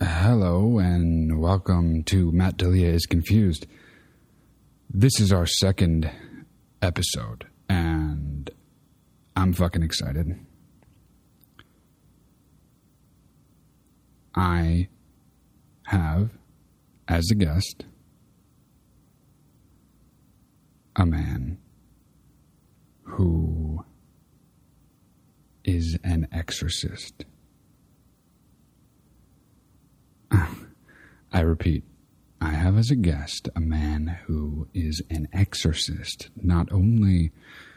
Hello and welcome to Matt D'Elia is Confused. This is our second episode and I'm fucking excited. I have, as a guest, a man who is an exorcist. I repeat, I have as a guest a man who is an exorcist. Not only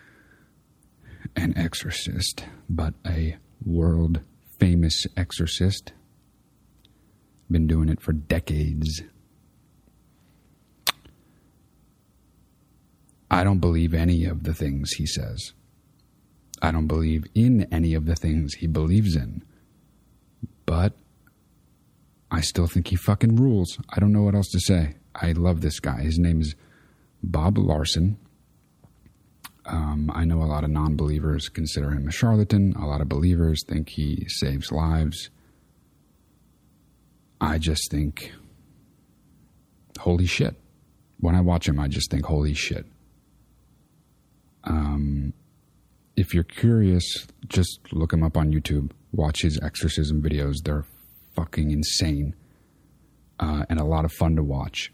an exorcist, but a world-famous exorcist. Been doing it for decades. I don't believe any of the things he says. I don't believe in any of the things he believes in. But I still think he fucking rules. I don't know what else to say. I love this guy. His name is Bob Larson. I know a lot of non-believers consider him a charlatan. A lot of believers think he saves lives. I just think, holy shit. When I watch him, I just think, holy shit. If you're curious, just look him up on YouTube. Watch his exorcism videos. They're fucking insane and a lot of fun to watch.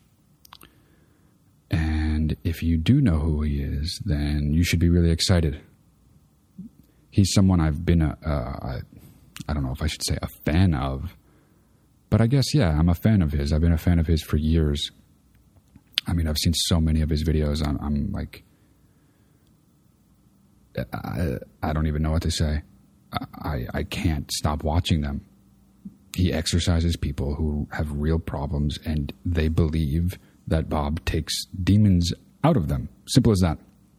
And if you do know who he is, then you should be really excited. He's someone I've been I don't know if I should say a fan of, but I guess, yeah, I'm a fan of his. I've been a fan of his for years. I mean, I've seen so many of his videos. I'm like, I don't even know what to say. I can't stop watching them. He exorcises people who have real problems, and they believe that Bob takes demons out of them. Simple as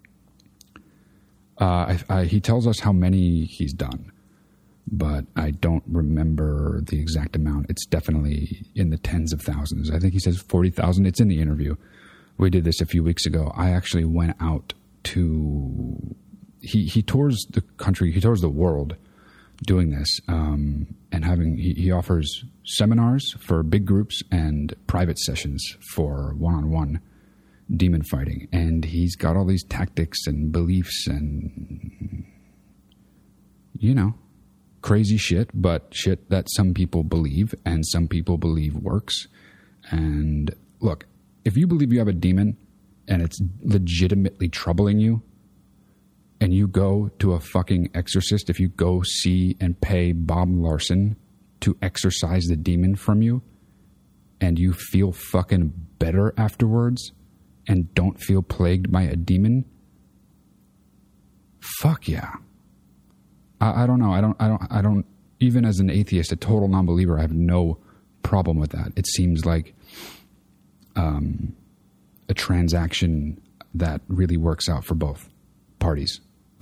that. He tells us how many he's done, but I don't remember the exact amount. It's definitely in the tens of thousands. I think he says 40,000. It's in the interview. We did this a few weeks ago. I actually went out to... He tours the country, he tours the world doing this, and he offers seminars for big groups and private sessions for one-on-one demon fighting. And he's got all these tactics and beliefs and, you know, crazy shit, but shit that some people believe and some people believe works. And look, if you believe you have a demon and it's legitimately troubling you, and you go to a fucking exorcist, if you go see and pay Bob Larson to exorcise the demon from you, and you feel fucking better afterwards and don't feel plagued by a demon, fuck yeah. I don't know. I don't, even as an atheist, a total non-believer, I have no problem with that. It seems like a transaction that really works out for both parties.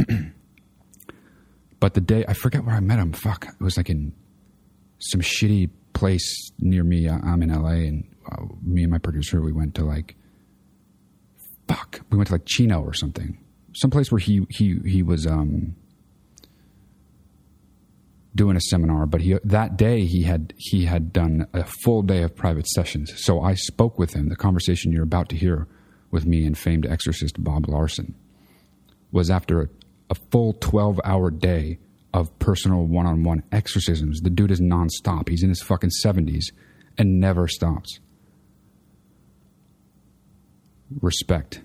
But the day, I forget where I met him. Fuck. It was like in some shitty place near me. I'm in LA, and me and my producer, we went to like Chino or something. Some place where he was doing a seminar, but that day he had done a full day of private sessions. So I spoke with him. The conversation you're about to hear with me and famed exorcist Bob Larson was after a full 12-hour day of personal one-on-one exorcisms. The dude is nonstop. He's in his fucking 70s and never stops. Respect.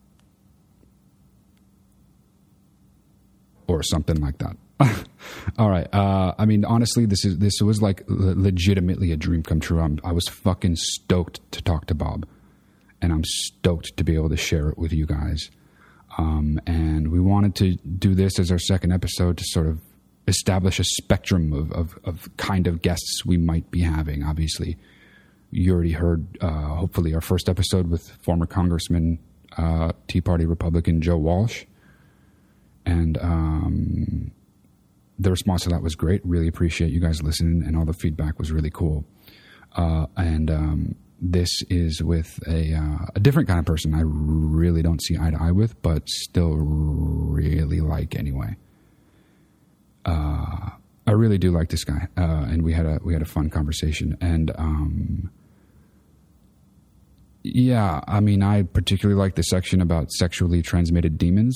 Or something like that. All right. I mean, honestly, this was like legitimately a dream come true. I was fucking stoked to talk to Bob, and I'm stoked to be able to share it with you guys. And we wanted to do this as our second episode to sort of establish a spectrum of kind of guests we might be having. Obviously, you already heard, hopefully, our first episode with former Congressman, Tea Party Republican Joe Walsh. And the response to that was great. Really appreciate you guys listening, and all the feedback was really cool. This is with a different kind of person I really don't see eye to eye with, but still really like anyway. All I really do like this guy, and we had a fun conversation. And yeah, I mean, I particularly like the section about sexually transmitted demons,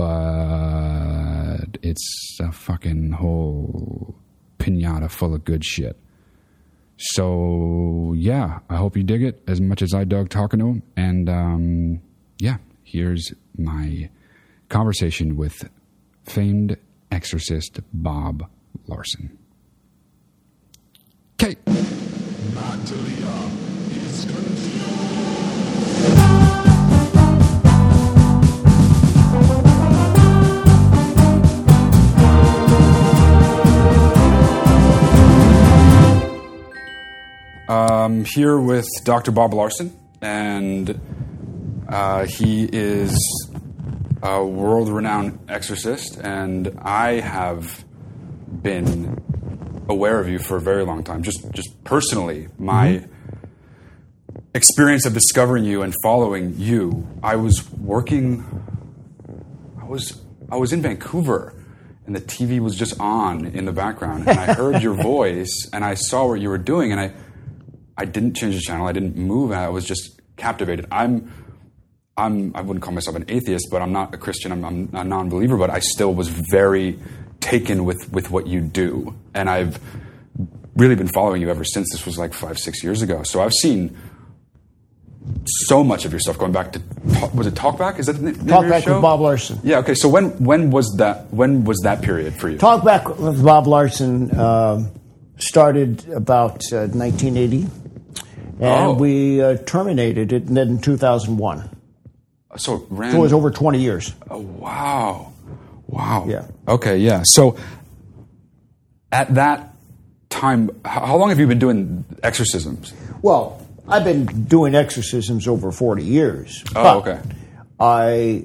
but it's a fucking whole piñata full of good shit. So yeah, I hope you dig it as much as I dug talking to him. And yeah, here's my conversation with famed exorcist Bob Larson. Okay. Natalia is I'm here with Dr. Bob Larson, and he is a world-renowned exorcist, and I have been aware of you for a very long time. Just personally, my experience of discovering you and following you, I was in Vancouver, and the TV was just on in the background, and I heard your voice, and I saw what you were doing, and I didn't change the channel. I didn't move. I was just captivated. I wouldn't call myself an atheist, but I'm not a Christian. I'm a non-believer, but I still was very taken with what you do. And I've really been following you ever since. This was like 5-6 years ago. So I've seen so much of your stuff going back to, was it Talkback? Is that the name of your Talkback show? with Bob Larson. Yeah, okay. So when was that period for you? Talkback with Bob Larson started about 1980. And we terminated it in 2001. So it ran... So it was over 20 years. Oh, wow. Wow. Yeah. Okay, yeah. So at that time, how long have you been doing exorcisms? Well, I've been doing exorcisms over 40 years. Oh, okay. I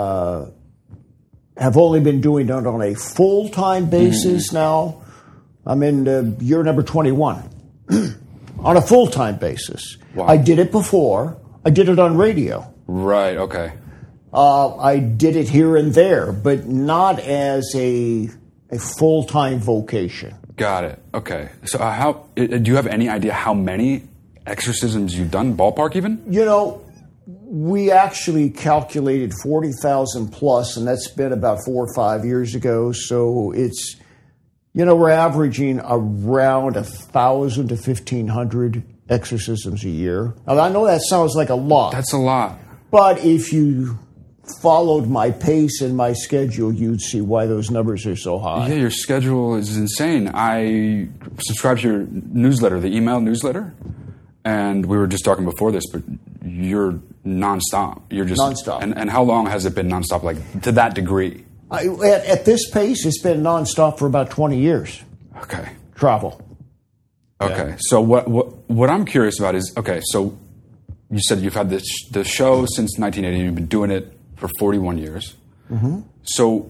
have only been doing it on a full-time basis now. I'm in year number 21. On a full-time basis. Wow. I did it before. I did it on radio. Right, okay. I did it here and there, but not as a full-time vocation. Got it. Okay. So do you have any idea how many exorcisms you've done, ballpark even? You know, we actually calculated 40,000 plus, and that's been about 4 or 5 years ago. So it's, you know, we're averaging around 1,000 to 1,500 exorcisms a year. Now, I know that sounds like a lot. That's a lot. But if you followed my pace and my schedule, you'd see why those numbers are so high. Yeah, your schedule is insane. I subscribe to your newsletter, the email newsletter, and we were just talking before this, but you're nonstop. You're just nonstop. And how long has it been nonstop, like to that degree? At this pace, it's been nonstop for about 20 years. Okay. Travel. Okay. Yeah. So what I'm curious about is, okay, so you said you've had the show since 1980. You've been doing it for 41 years. Mm-hmm. So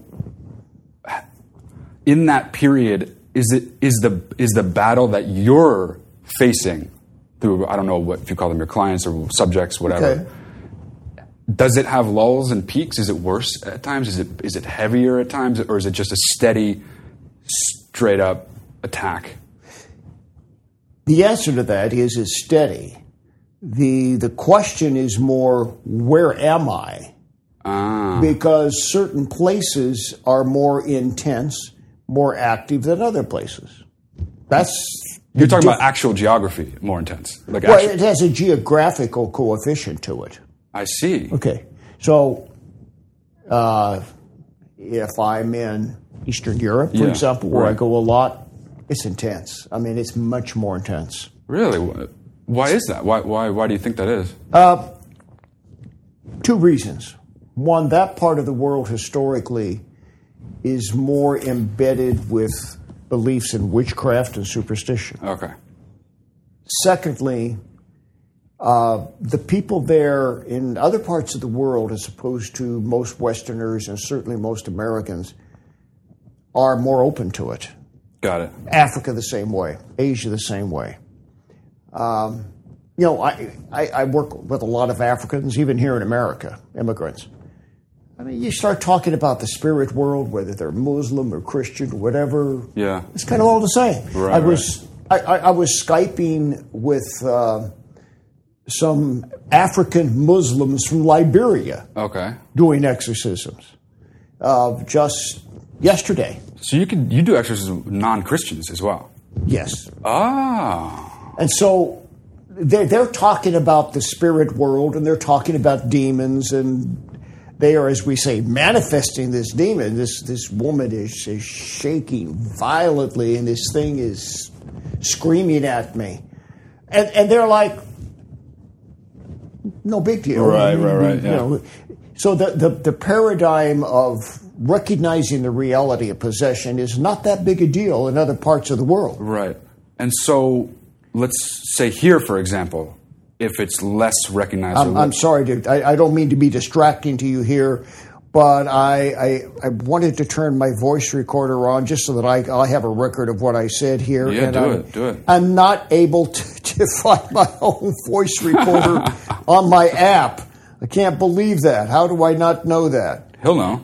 in that period, is the battle that you're facing through, I don't know if you call them your clients or subjects, whatever. Okay. Does it have lulls and peaks? Is it worse at times? Is it heavier at times? Or is it just a steady, straight up attack? The answer to that is it's steady. The question is more, where am I? Because certain places are more intense, more active than other places. You're talking about actual geography, more intense. It has a geographical coefficient to it. I see. Okay. So if I'm in Eastern Europe, for example, where I go a lot, it's intense. I mean, it's much more intense. Really? Why is that? Why do you think that is? 2 reasons. One, that part of the world historically is more embedded with beliefs in witchcraft and superstition. Okay. Secondly, the people there in other parts of the world, as opposed to most Westerners and certainly most Americans, are more open to it. Got it. Africa the same way. Asia the same way. I work with a lot of Africans, even here in America, immigrants. I mean, you start talking about the spirit world, whether they're Muslim or Christian or whatever. Yeah. It's kind of all the same. Right, I was Skyping with some African Muslims from Liberia. Okay. Doing exorcisms just yesterday. So you do exorcisms with non-Christians as well? Yes. Ah. And so they're talking about the spirit world, and they're talking about demons, and they are, as we say, manifesting this demon. This woman is shaking violently, and this thing is screaming at me. And they're like, no big deal. Right, yeah. So the paradigm of recognizing the reality of possession is not that big a deal in other parts of the world. Right. And so let's say here, for example, if it's less recognized. I'm sorry, dude. I don't mean to be distracting to you here, but I wanted to turn my voice recorder on just so that I have a record of what I said here. Yeah, and do it. I'm not able to find my own voice recorder on my app. I can't believe that. How do I not know that? He'll know.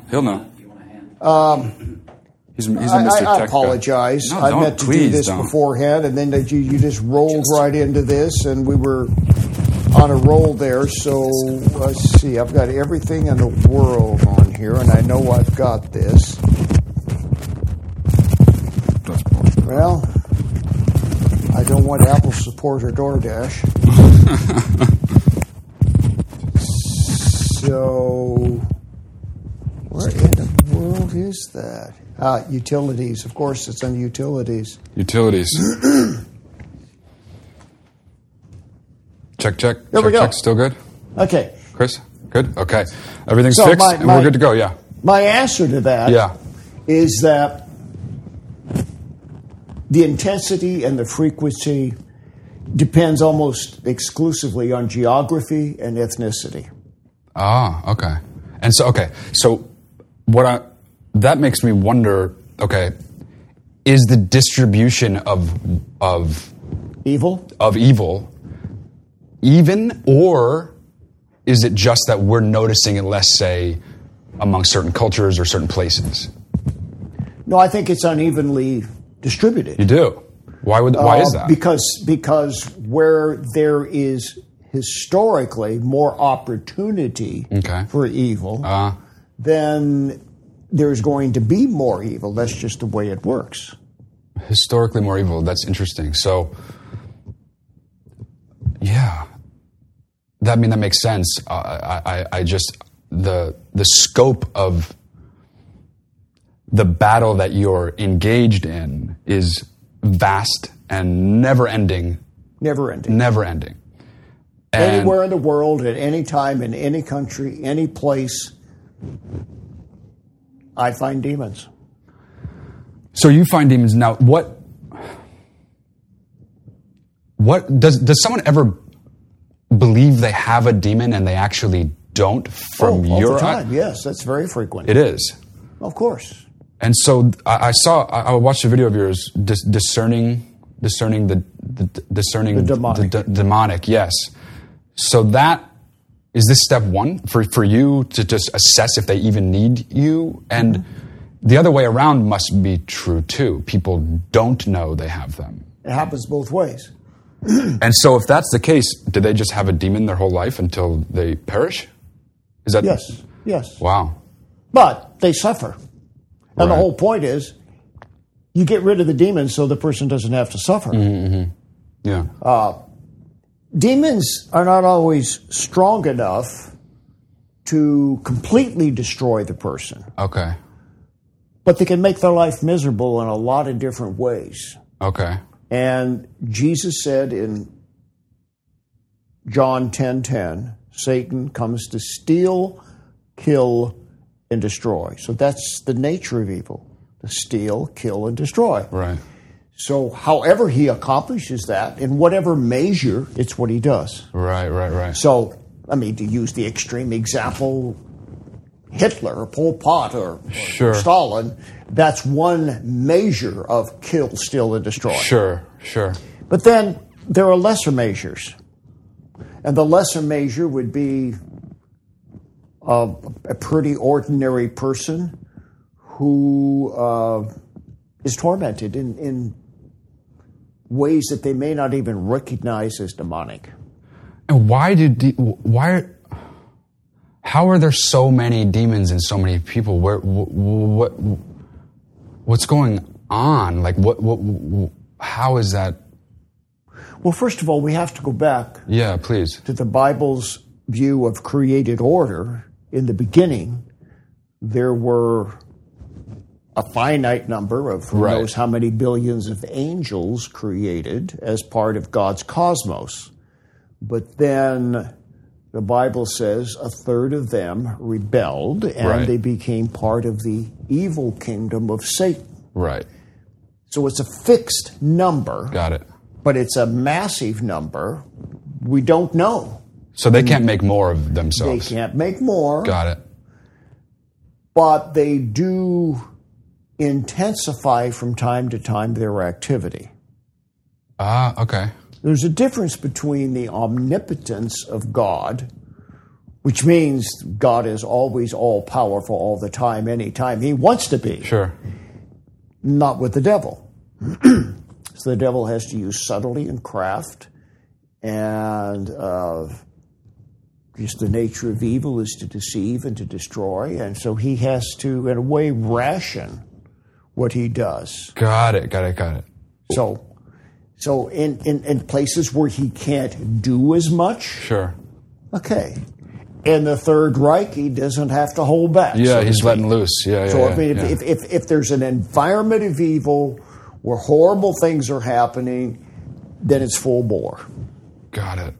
He's a Mr. Tech I apologize. No, I meant to do this beforehand, and then you just rolled right into this, and we were on a roll there. So let's see. I've got everything in the world on here, and I know I've got this. Well, I don't want Apple support or DoorDash. So, where in the world is that? Utilities. Of course, it's on utilities. Utilities. Check. There we go. Check. Still good? Okay. Chris? Good? Okay. Everything's fixed and we're good to go, yeah. My answer to that is that the intensity and the frequency depends almost exclusively on geography and ethnicity. Ah, okay. And so, that makes me wonder, okay, is the distribution of evil even, or is it just that we're noticing it less, say, among certain cultures or certain places? No, I think it's unevenly distributed. You do? Why is that? Because where there is historically more opportunity for evil, then there's going to be more evil. That's just the way it works. Historically more evil. That's interesting. So, yeah, that makes sense. I just the scope of the battle that you're engaged in is vast and never ending. And anywhere in the world, at any time, in any country, any place, I find demons. So you find demons. Now, what does someone ever believe they have a demon and they actually don't from all your the time? Yes, that's very frequent. It is. Of course. And so I watched a video of yours discerning the demonic. Yes. So that is this step one for you to just assess if they even need you? And the other way around must be true too. People don't know they have them. It happens both ways. And so if that's the case, do they just have a demon their whole life until they perish? Is that Yes. Wow. But they suffer. And the Right. whole point is you get rid of the demons so the person doesn't have to suffer. Yeah. Demons are not always strong enough to completely destroy the person, Okay. but they can make their life miserable in a lot of different ways. Okay. And Jesus said in John 10:10, Satan comes to steal, kill, and destroy. So that's the nature of evil, to steal, kill, and destroy. Right. So however he accomplishes that, in whatever measure, it's what he does. Right. So, I mean, to use the extreme example, Hitler or Pol Pot or Sure. Stalin, that's one measure of kill, steal, and destroy. Sure. But then there are lesser measures. And the lesser measure would be a pretty ordinary person who is tormented in ways that they may not even recognize as demonic. And how are there so many demons in so many people? What's going on? Like, how is that? Well, first of all, we have to go back Yeah, please. to the Bible's view of created order. In the beginning, there were a finite number of who Right. knows how many billions of angels created as part of God's cosmos. But then the Bible says a third of them rebelled and Right. they became part of the evil kingdom of Satan. Right. So it's a fixed number, Got it. but it's a massive number. We don't know. So they can't make more of They themselves. can't make more, Got it. but they do intensify from time to time their activity. Okay. There's a difference between the omnipotence of God, which means God is always all-powerful all the time, anytime He wants to be, Sure. not with the devil. So the devil has to use subtlety and craft, and just the nature of evil is to deceive and to destroy, and so he has to, in a way, ration what he does. Got it. So in places where he can't do as much, Sure. okay. In the Third Reich, he doesn't have to hold back. Yeah, so to he's speak. letting loose. Yeah, So yeah. I mean, yeah. if there's an environment of evil where horrible things are happening, then it's full bore. Got it.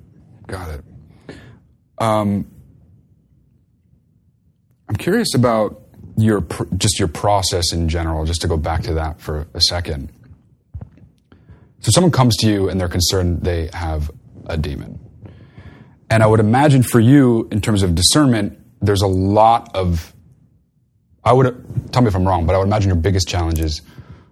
I'm curious about your process in general, just to go back to that for a second. So someone comes to you and they're concerned they have a demon. And I would imagine for you, in terms of discernment, there's a lot of, tell me if I'm wrong, but I would imagine your biggest challenge is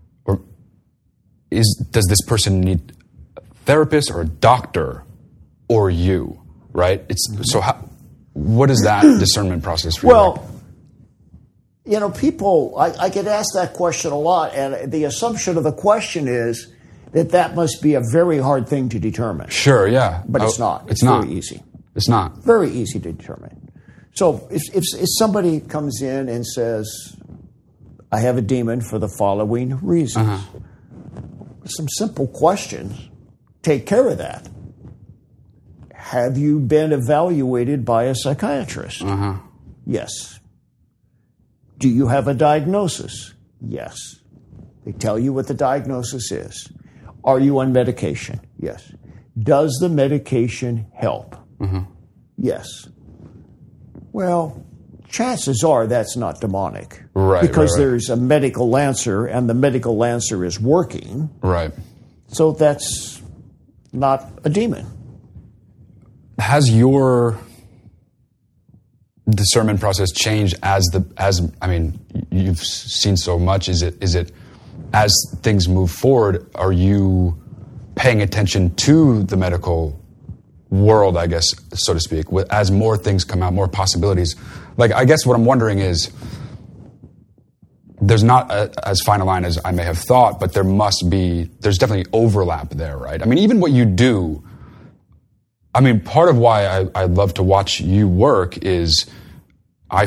does this person need a therapist or a doctor or you, right? What is that discernment process for you? Well, you know, people, I get asked that question a lot, and the assumption of the question is that must be a very hard thing to determine. Sure, yeah. But it's not. It's not. Very easy. It's not. Very easy to determine. So if somebody comes in and says, I have a demon for the following reasons, some simple questions take care of that. Have you been evaluated by a psychiatrist? Yes. Do you have a diagnosis? Yes. They tell you what the diagnosis is. Are you on medication? Yes. Does the medication help? Yes. Well, chances are that's not demonic. Right. Because right. there's a medical answer, and the medical answer is working. Right. So that's not a demon. Has your discernment process changed you've seen so much? Is it as things move forward, are you paying attention to the medical world, I guess, so to speak, as more things come out, more possibilities? Like, I guess what I'm wondering is, there's not as fine a line as I may have thought, but there's definitely overlap there, right? I mean, even what you do, I mean, part of why I love to watch you work is I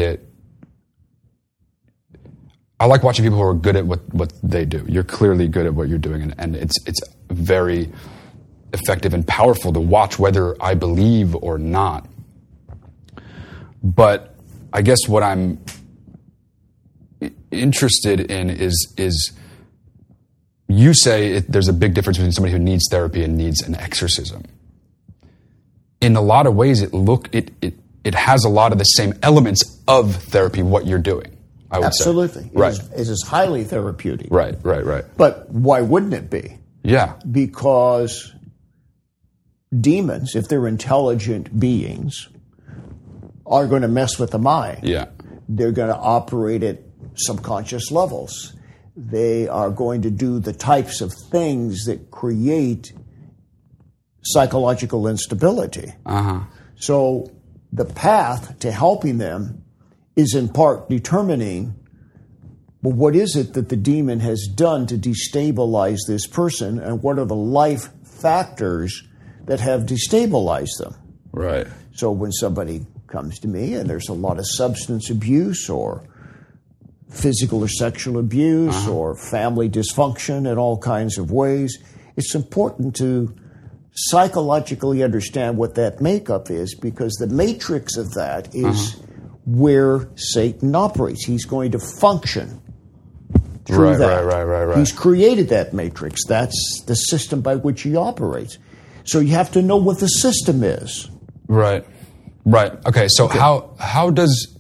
like watching people who are good at what they do. You're clearly good at what you're doing, and it's very effective and powerful to watch, whether I believe or not. But I guess what I'm interested in is you say there's a big difference between somebody who needs therapy and needs an exorcism. In a lot of ways, it has a lot of the same elements of therapy, what you're doing, I would Absolutely. say. Right. It is highly therapeutic. Right. But why wouldn't it be? Yeah. Because demons, if they're intelligent beings, are going to mess with the mind. Yeah. They're going to operate at subconscious levels. They are going to do the types of things that create psychological instability. So the path to helping them is in part determining, well, what is it that the demon has done to destabilize this person, and what are the life factors that have destabilized them? Right. So when somebody comes to me and there's a lot of substance abuse or physical or sexual abuse or family dysfunction in all kinds of ways, it's important to psychologically understand what that makeup is, because the matrix of that is where Satan operates. He's going to function through that. Right. He's created that matrix. That's the system by which he operates. So you have to know what the system is. Right. Okay, so how does...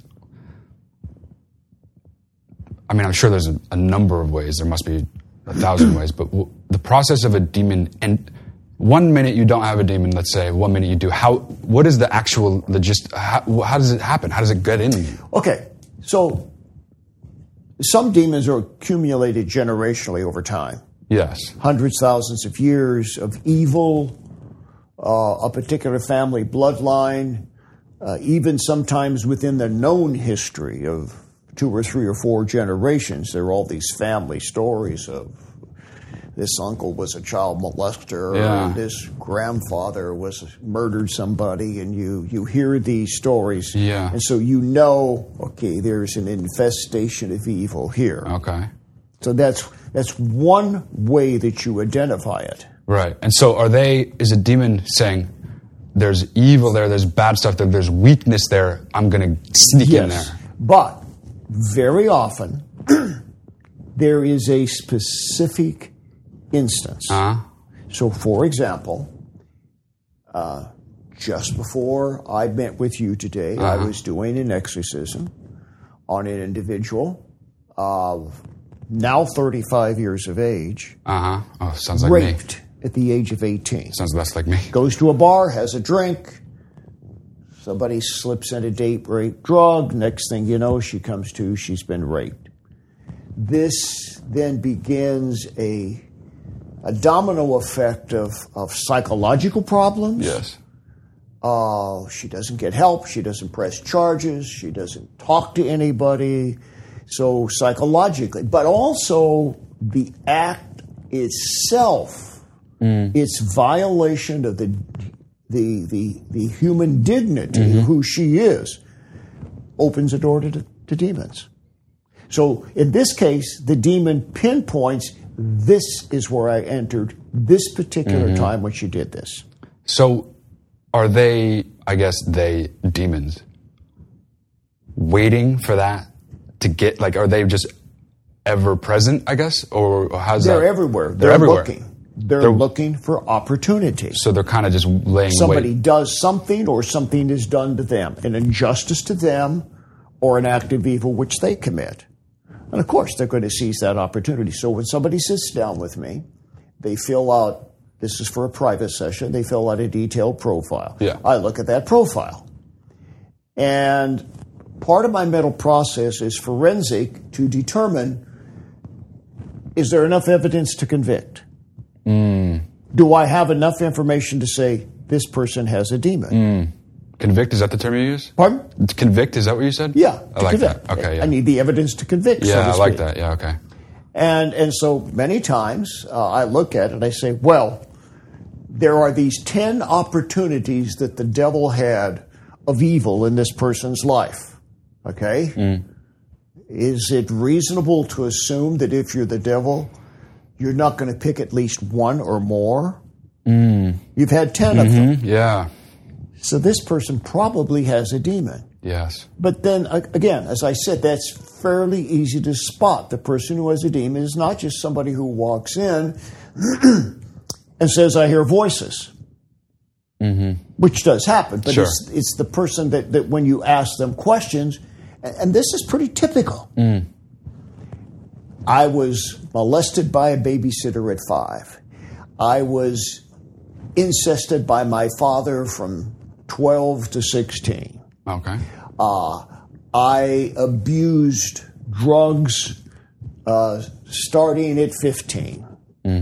I mean, I'm sure there's a number of ways. There must be 1,000 ways. But the process of a demon... And 1 minute you don't have a demon, let's say. 1 minute you do. What is the actual... How does it happen? How does it get in you? Okay, so some demons are accumulated generationally over time. Yes. Hundreds, thousands of years of evil, a particular family bloodline, even sometimes within the known history of 2 or 3 or 4 generations. There are all these family stories of this uncle was a child molester, and this grandfather murdered somebody, and you hear these stories. Yeah. And so you know, okay, there's an infestation of evil here. Okay. So that's one way that you identify it. Right. And so is a demon saying, there's evil there, there's bad stuff there, there's weakness there, I'm going to sneak in there? But very often, there is a specific instance. So, for example, just before I met with you today, I was doing an exorcism on an individual, now 35 years of age, Oh, sounds like me. raped at the age of 18. Sounds less like me. Goes to a bar, has a drink. Somebody slips in a date rape drug. Next thing you know, she comes to, she's been raped. This then begins a domino effect of psychological problems. Yes. She doesn't get help. She doesn't press charges. She doesn't talk to anybody. So psychologically, but also the act itself, its violation of the human dignity, who she is, opens a door to demons. So in this case, the demon pinpoints, this is where I entered this particular time when she did this. So are they, demons, waiting for that to get, are they just ever present, I guess? Or how's They're that? everywhere. They're everywhere. Looking. They're looking for opportunities. So they're kind of just laying Somebody wait. does something, or something is done to them, an injustice to them, or an act of evil which they commit. And of course, they're going to seize that opportunity. So when somebody sits down with me, they fill out, this is for a private session, they fill out a detailed profile. Yeah. I look at that profile. And part of my mental process is forensic to determine, is there enough evidence to convict? Do I have enough information to say this person has a demon? Convict, is that the term you use? Pardon? Convict, is that what you said? Yeah. I like that. Okay, yeah. I need the evidence to convict. Yeah, so to I like speak. that. Yeah, okay. And so many times I look at it and I say, well, there are these 10 opportunities that the devil had of evil in this person's life. Okay? Is it reasonable to assume that if you're the devil, you're not going to pick at least one or more? You've had 10 of them. Yeah. So this person probably has a demon. Yes. But then, again, as I said, that's fairly easy to spot. The person who has a demon is not just somebody who walks in and says, I hear voices, which does happen. But Sure. it's the person that when you ask them questions, and this is pretty typical. I was molested by a babysitter at 5. I was incested by my father from 12 to 16. Okay. I abused drugs starting at 15.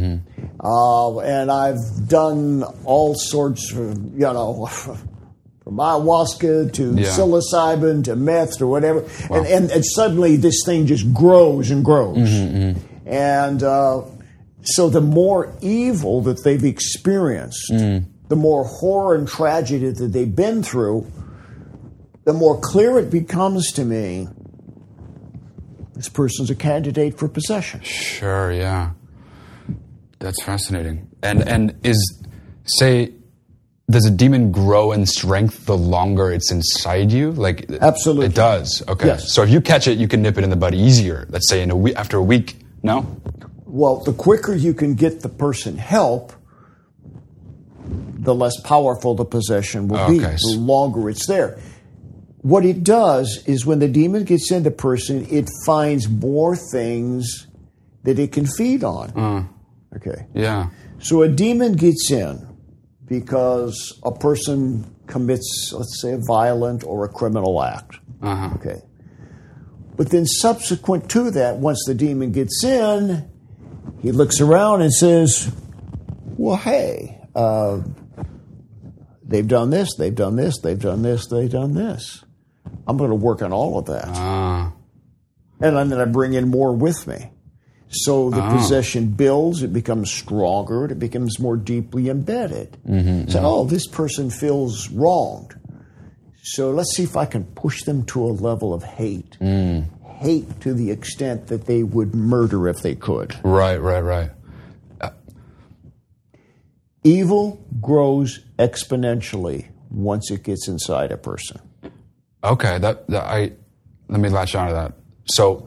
And I've done all sorts of, from from ayahuasca to psilocybin to meth or whatever. Wow. And suddenly this thing just grows and grows. And so the more evil that they've experienced, the more horror and tragedy that they've been through, the more clear it becomes to me this person's a candidate for possession. Sure, yeah. That's fascinating. And does a demon grow in strength the longer it's inside you? Like, absolutely. It does. Okay. Yes. So if you catch it, you can nip it in the bud easier. Let's say after a week. No? Well, the quicker you can get the person help, the less powerful the possession will be. The longer it's there. What it does is when the demon gets into a person, it finds more things that it can feed on. Okay. Yeah. So a demon gets in because a person commits, let's say, a violent or a criminal act. Okay. But then subsequent to that, once the demon gets in, he looks around and says, well, hey, they've done this, they've done this, they've done this, they've done this. I'm going to work on all of that. And then I bring in more with me. So the possession builds, it becomes stronger, it becomes more deeply embedded. So, this person feels wronged. So let's see if I can push them to a level of hate. Hate to the extent that they would murder if they could. Right. Evil grows exponentially once it gets inside a person. Okay, let me latch on to that. So,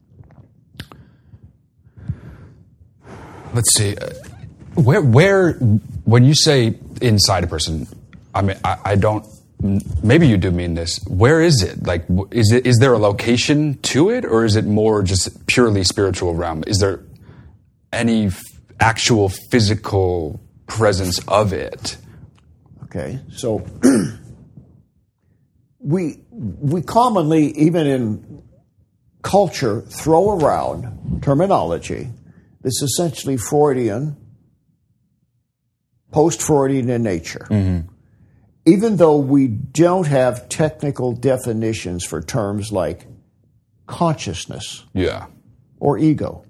let's see, where when you say inside a person, I mean, I don't. Maybe you do mean this. Where is it? Like, is there a location to it, or is it more just purely spiritual realm? Is there any actual physical presence of it? Okay, so. We commonly, even in culture, throw around terminology that's essentially Freudian, post-Freudian in nature. Even though we don't have technical definitions for terms like consciousness or ego.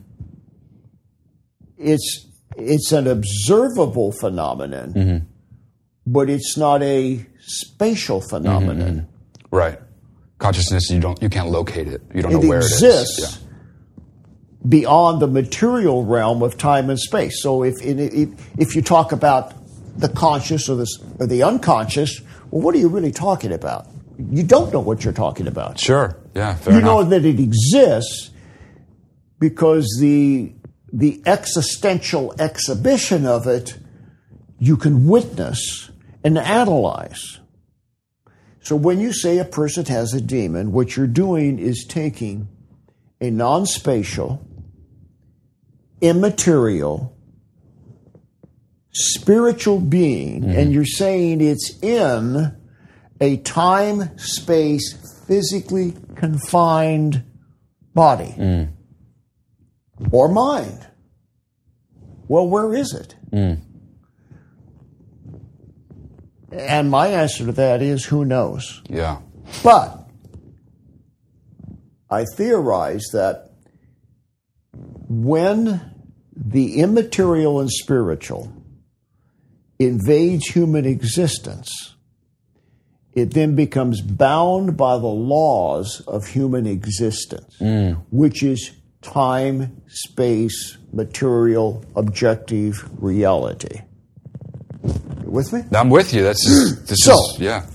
It's an observable phenomenon, but it's not a spatial phenomenon. Right. Consciousness, you can't locate it. You don't know where it is. It exists beyond the material realm of time and space. So if you talk about the conscious or the unconscious, well, what are you really talking about? You don't know what you're talking about. Sure. Yeah, fair enough. You know that it exists because the existential exhibition of it you can witness and analyze. So when you say a person has a demon, what you're doing is taking a non-spatial, immaterial, spiritual being, and you're saying it's in a time-space, physically confined body or mind. Well, where is it? And my answer to that is, who knows? Yeah. But I theorize that when the immaterial and spiritual invades human existence, it then becomes bound by the laws of human existence, which is time, space, material, objective reality. With me? I'm with you. Yeah.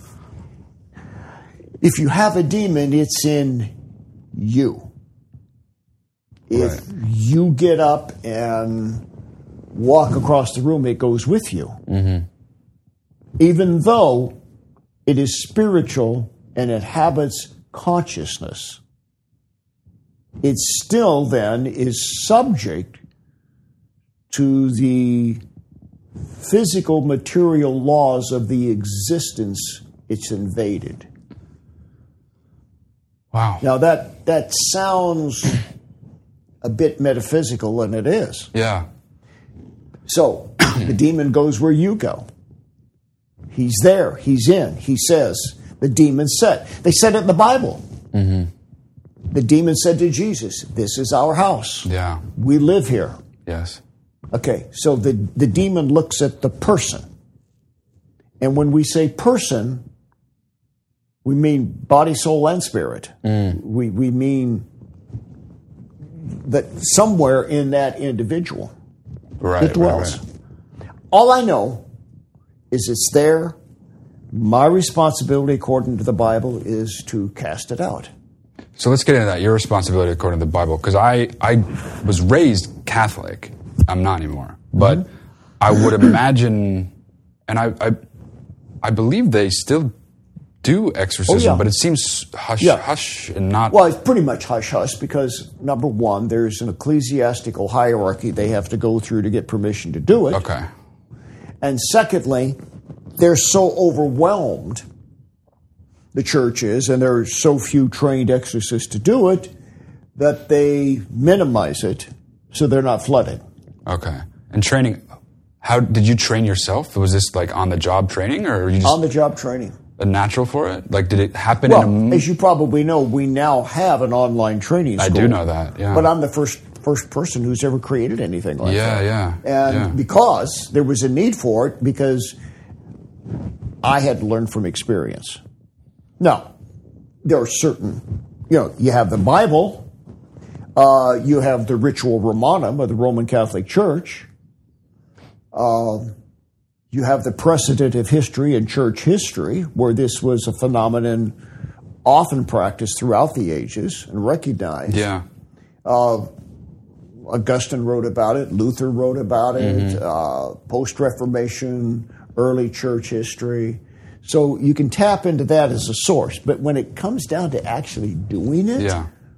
If you have a demon, it's in you. If you get up and walk across the room, it goes with you. Even though it is spiritual and inhabits consciousness, it still then is subject to the physical, material laws of the existence it's invaded. Wow. Now that sounds a bit metaphysical, and it is. Yeah. So the demon goes where you go. He's there. He's in. He says, the demon said. They said it in the Bible. The demon said to Jesus, this is our house. Yeah. We live here. Yes. Okay, so the demon looks at the person. And when we say person, we mean body, soul, and spirit. We mean that somewhere in that individual it dwells. Right. All I know is it's there. My responsibility, according to the Bible, is to cast it out. So let's get into that. Your responsibility according to the Bible, because I was raised Catholic. I'm not anymore, but I would imagine, and I believe they still do exorcism, but it seems hush and not. Well, it's pretty much hush hush because number one, there's an ecclesiastical hierarchy they have to go through to get permission to do it. Okay. And secondly, they're so overwhelmed, the church is, and there are so few trained exorcists to do it, that they minimize it so they're not flooded. Okay. And training, how did you train yourself? Was this like on-the-job training, or were you just On-the-job training. a natural for it? Like, did it happen Well, as you probably know, we now have an online training school. I do know that, yeah. But I'm the first person who's ever created anything like that. Yeah. And because there was a need for it, because I had to learn from experience. Now, there are certain, you have the Bible, you have the Ritual Romanum of the Roman Catholic Church, you have the precedent of history and church history, where this was a phenomenon often practiced throughout the ages and recognized. Yeah. Augustine wrote about it, Luther wrote about it, post-Reformation, early church history. So you can tap into that as a source. But when it comes down to actually doing it,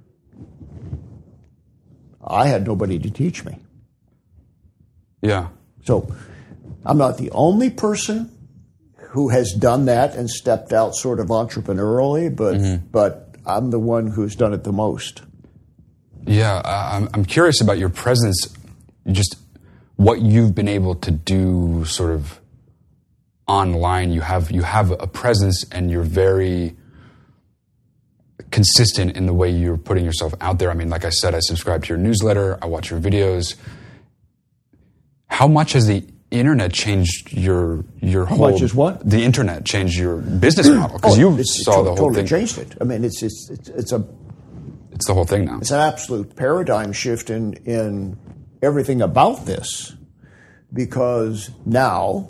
I had nobody to teach me. Yeah. So I'm not the only person who has done that and stepped out sort of entrepreneurially, but I'm the one who's done it the most. Yeah, I'm curious about your presence, just what you've been able to do sort of online. You have a presence, and you're very consistent in the way you're putting yourself out there. I mean, like I said, I subscribe to your newsletter, I watch your videos. How much has the internet changed your whole... How much is what? The internet changed your business model, because you saw the whole totally thing. Changed it. I mean, it's the whole thing now. It's an absolute paradigm shift in everything about this, because now,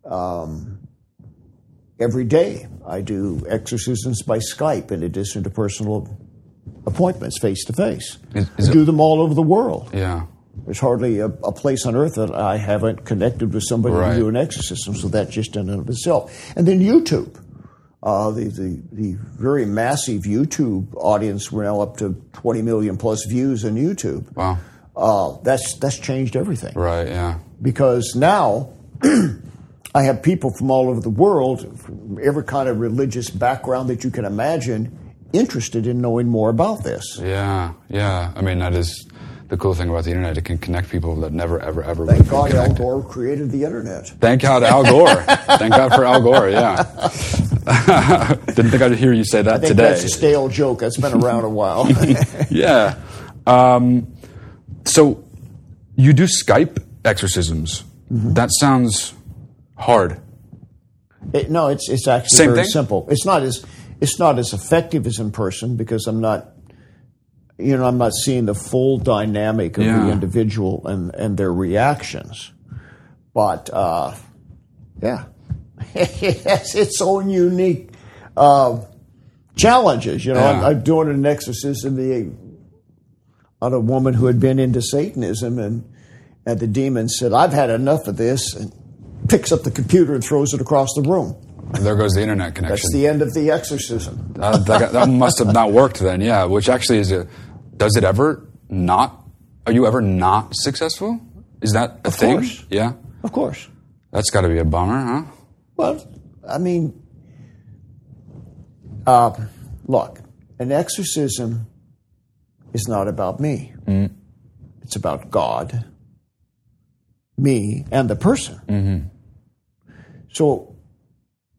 every day I do exorcisms by Skype in addition to personal appointments face to face. I do them all over the world. Yeah. There's hardly a place on earth that I haven't connected with somebody to do an exorcism, so that just in and of itself. And then YouTube. The very massive YouTube audience, we're now up to 20 million plus views on YouTube. Wow. That's changed everything. Right, yeah. Because now I have people from all over the world, from every kind of religious background that you can imagine, interested in knowing more about this. Yeah. I mean, that is the cool thing about the internet. It can connect people that never, ever would Thank be God connected. Al Gore created the internet. Thank God Al Gore. Thank God for Al Gore, yeah. Didn't think I'd hear you say that I think today. that's a stale joke. That's been around a while. Yeah. So you do Skype exorcisms. That sounds hard. No, it's actually Same very thing? simple. It's not as effective as in person, because I'm not seeing the full dynamic of the individual and their reactions. But it has its own unique challenges. I'm doing an exorcism on a woman who had been into Satanism, and the demon said, "I've had enough of this," and picks up the computer and throws it across the room. And there goes the internet connection. That's the end of the exorcism. That must have not worked then, yeah. Which actually is does it ever not? Are you ever not successful? Is that a thing? Course. Yeah. Of course. That's got to be a bummer, huh? Well, I mean, look, an exorcism is not about me. It's about God, me, and the person. So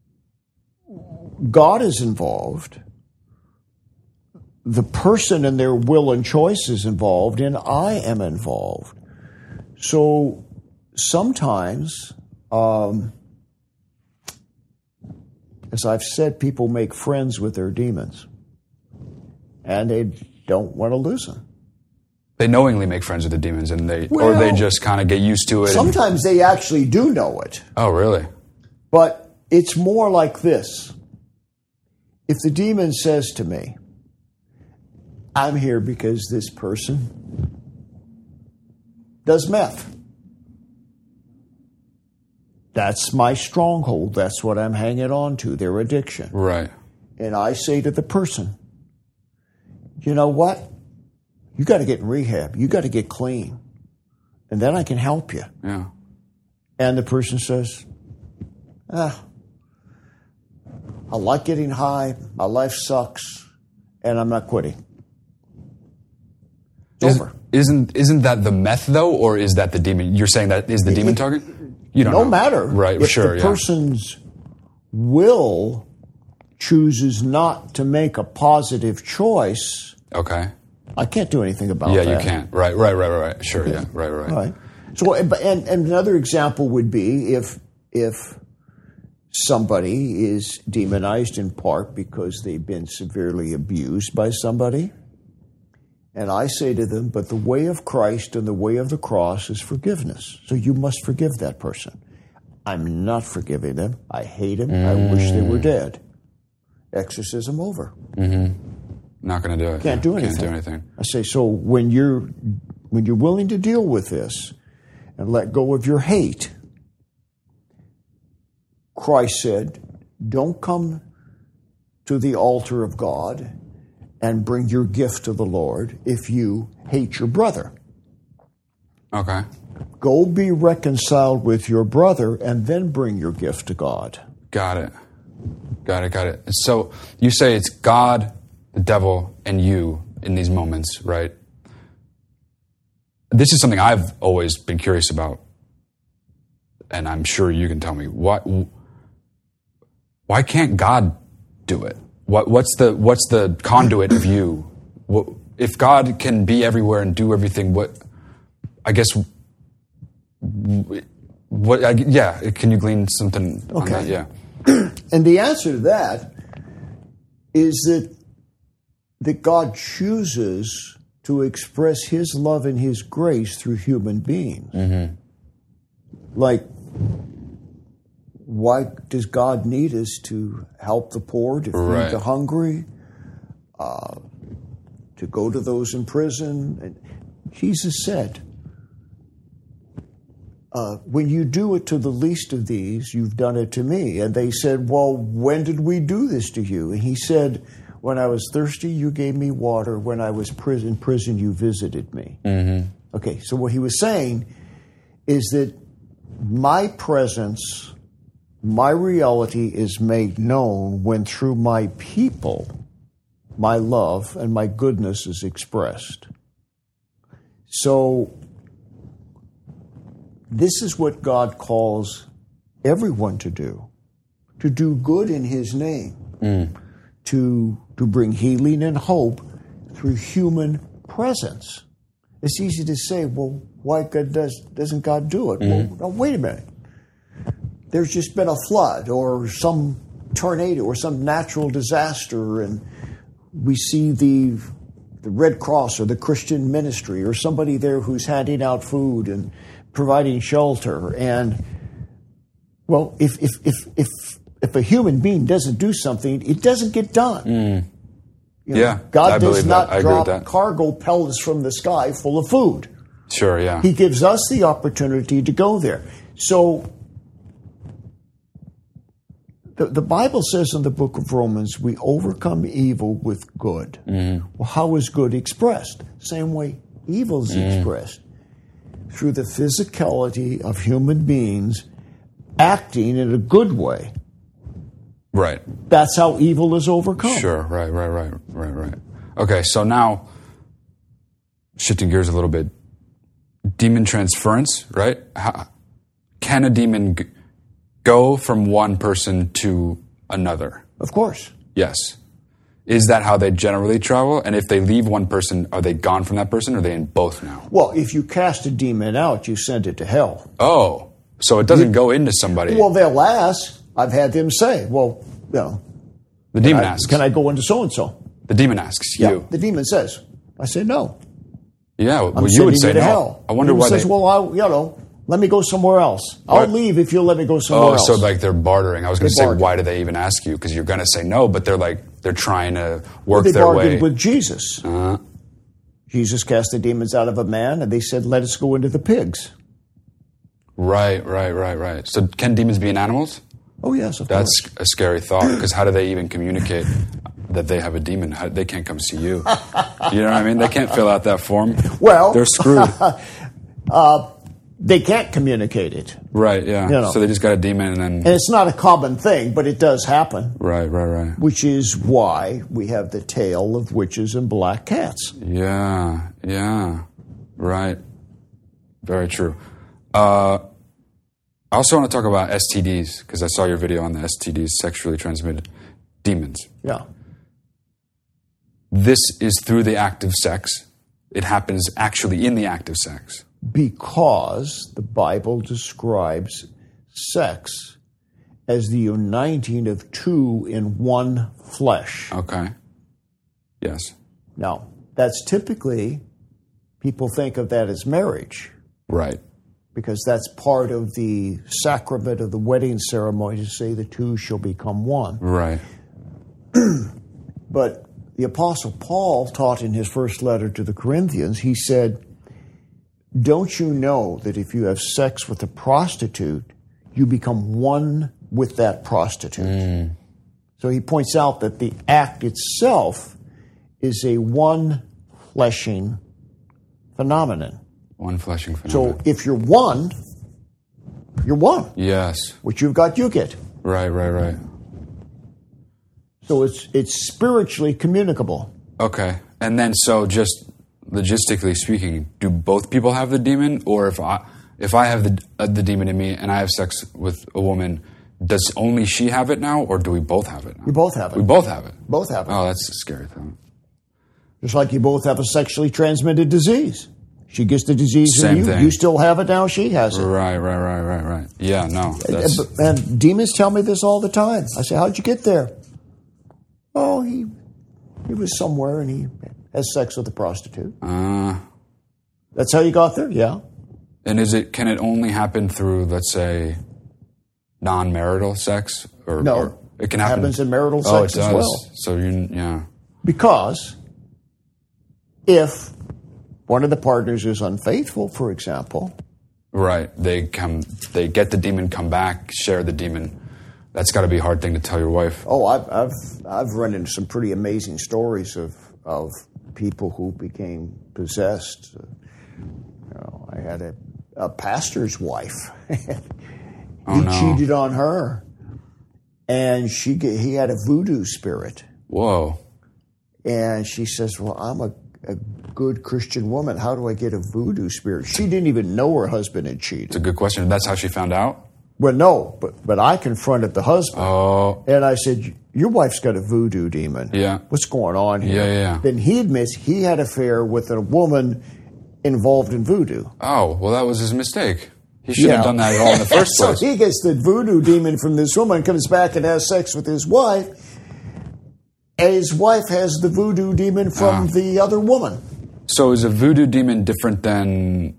God is involved, the person and their will and choice is involved, and I am involved. So sometimes, as I've said, people make friends with their demons, and they don't want to lose them. They knowingly make friends with the demons, and or they just kind of get used to it. Sometimes they actually do know it. Oh, really? But it's more like this. If the demon says to me, I'm here because this person does meth. That's my stronghold. That's what I'm hanging on to, their addiction. Right. And I say to the person, you know what? You got to get in rehab. You got to get clean. And then I can help you. Yeah. And the person says, I like getting high. My life sucks. And I'm not quitting. Over. Isn't that the meth, though? Or is that the demon? You're saying that is the demon target? You don't know. No matter. Right, if sure, the person's will chooses not to make a positive choice, okay, I can't do anything about that. Yeah, you can't. Right. Sure, okay. Yeah, right. So, and another example would be if somebody is demonized in part because they've been severely abused by somebody, and I say to them, but the way of Christ and the way of the cross is forgiveness. So you must forgive that person. I'm not forgiving them. I hate them. I wish they were dead. Exorcism over. Not going to do it. Can't do anything. I say, so when you're willing to deal with this and let go of your hate, Christ said, don't come to the altar of God and bring your gift to the Lord if you hate your brother. Okay. Go be reconciled with your brother and then bring your gift to God. Got it. So you say it's God, the devil, and you in these moments, right? This is something I've always been curious about, and I'm sure you can tell me. Why can't God do it? What's the conduit of you? If God can be everywhere and do everything, can you glean something on that? Yeah. And the answer to that is that God chooses to express His love and His grace through human beings. Like, why does God need us to help the poor, to feed the hungry, to go to those in prison? And Jesus said, when you do it to the least of these, you've done it to me. And they said, well, when did we do this to you? And He said, when I was thirsty, you gave me water. When I was in prison, you visited me. Okay, so what He was saying is that my presence, my reality is made known when through my people, my love and my goodness is expressed. So this is what God calls everyone to do good in His name, to bring healing and hope through human presence. It's easy to say, well, why doesn't God do it? Well, no, wait a minute. There's just been a flood or some tornado or some natural disaster, and we see the Red Cross or the Christian ministry or somebody there who's handing out food and providing shelter. And, well, if a human being doesn't do something, it doesn't get done. God does not drop cargo pellets from the sky full of food. Sure, yeah. He gives us the opportunity to go there. So the Bible says in the book of Romans, we overcome evil with good. Well, how is good expressed? Same way evil is expressed. Through the physicality of human beings acting in a good way. Right. That's how evil is overcome. Sure, right. Okay, so now, shifting gears a little bit, demon transference, right? Can a demon go from one person to another? Of course. Yes. Is that how they generally travel? And if they leave one person, are they gone from that person, or are they in both now? Well, if you cast a demon out, you send it to hell. Oh, so it doesn't go into somebody. Well, they'll ask. I've had them say, well, you know. The demon asks. Can I go into so-and-so? The demon asks Yeah, you. the demon says. I say no. Yeah, well, I'm you would sending say you to no. hell. I wonder The why demon says, well, let me go somewhere else. I'll What? leave if you'll let me go somewhere else. so like they're bartering. I was going to say, bargain. why do they even ask you? Because you're going to say no, but they're trying to work They their bargained way. with Jesus. Uh-huh. Jesus cast the demons out of a man, and they said, let us go into the pigs. Right. So can demons be in animals? Oh, yes, of That's course. a scary thought, because how do they even communicate that they have a demon? They can't come see you. You know what I mean? They can't fill out that form. Well, They're screwed. They can't communicate it. Right, yeah. You know. So they just got a demon and then... And it's not a common thing, but it does happen, Right. which is why we have the tale of witches and black cats. Yeah. Right. Very true. I also want to talk about STDs, because I saw your video on the STDs, sexually transmitted demons. Yeah. This is through the act of sex. It happens actually in the act of sex. Because the Bible describes sex as the uniting of two in one flesh. Okay. Yes. Now, that's typically, people think of that as marriage, Right. because that's part of the sacrament of the wedding ceremony to say the two shall become one. Right. But the Apostle Paul taught in his first letter to the Corinthians, he said, don't you know that if you have sex with a prostitute, you become one with that prostitute? So he points out that the act itself is a one-fleshing phenomenon. One fleshing phenomenon. So if you're one, you're one. Yes. What you've got, you get. Right. So it's spiritually communicable. Okay. And then, so just logistically speaking, do both people have the demon? Or if I have the demon in me and I have sex with a woman, does only she have it now, or do we both have it now? You both have it. We both have it. Both have it. Oh, that's a scary thing. Just like you both have a sexually transmitted disease. She gets the disease Same from you. thing. You still have it now. She has it. Right. Yeah, no. That's, And demons tell me this all the time. I say, how'd you get there? Oh, he was somewhere and he has sex with a prostitute. That's how you got there? Yeah. and can it only happen through, let's say, non-marital sex? Or it can happen. Happens in marital Oh, it sex as does. well. So yeah. Because if one of the partners is unfaithful, for example, Right. They get the demon, come back, share the demon. That's got to be a hard thing to tell your wife. oh, I've run into some pretty amazing stories of people who became possessed. I had a pastor's wife. He cheated on her, and he had a voodoo spirit. Whoa. And she says, well, I'm a good Christian woman. How do I get a voodoo spirit? She didn't even know her husband had cheated. It's a good question. That's how she found out? Well, no, but I confronted the husband. Oh. And I said, your wife's got a voodoo demon. Yeah. What's going on here? Yeah. Then he admits he had an affair with a woman involved in voodoo. Oh, well, that was his mistake. He shouldn't have done that at all in the first So place. he gets the voodoo demon from this woman, comes back and has sex with his wife, and his wife has the voodoo demon from the other woman. So is a voodoo demon different than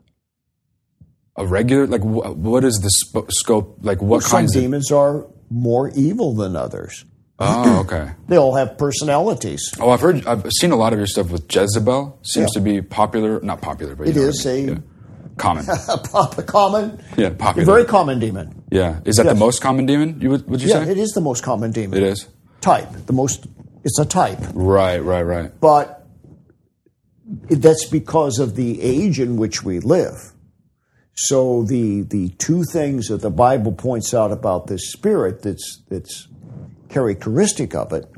a regular? Like, what is the scope? Like, what Some kinds of... demons are more evil than others. Oh, okay. They all have personalities. Oh, I've seen a lot of your stuff with Jezebel. Seems to be popular. Not popular, but It you know is what I mean. a- Yeah. Common. A common, Yeah, popular. a very common demon. Yeah. Is that the Yes. most common demon, would you Yeah, say? it is the most common demon. It is? Type. It's a type. Right. But that's because of the age in which we live. So the two things that the Bible points out about this spirit that's characteristic of it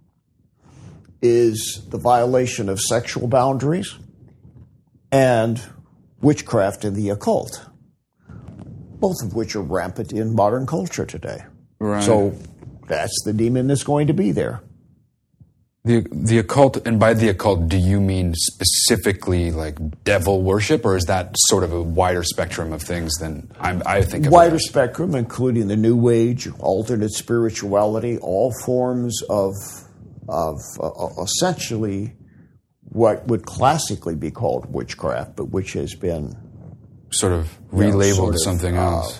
is the violation of sexual boundaries and witchcraft and the occult, both of which are rampant in modern culture today. Right. So that's the demon that's going to be there. The occult, and by the occult, do you mean specifically like devil worship, or is that sort of a wider spectrum of things than I think of Wider it as? spectrum, including the New Age, alternate spirituality, all forms of essentially what would classically be called witchcraft, but which has been Sort of relabeled sort of, something else.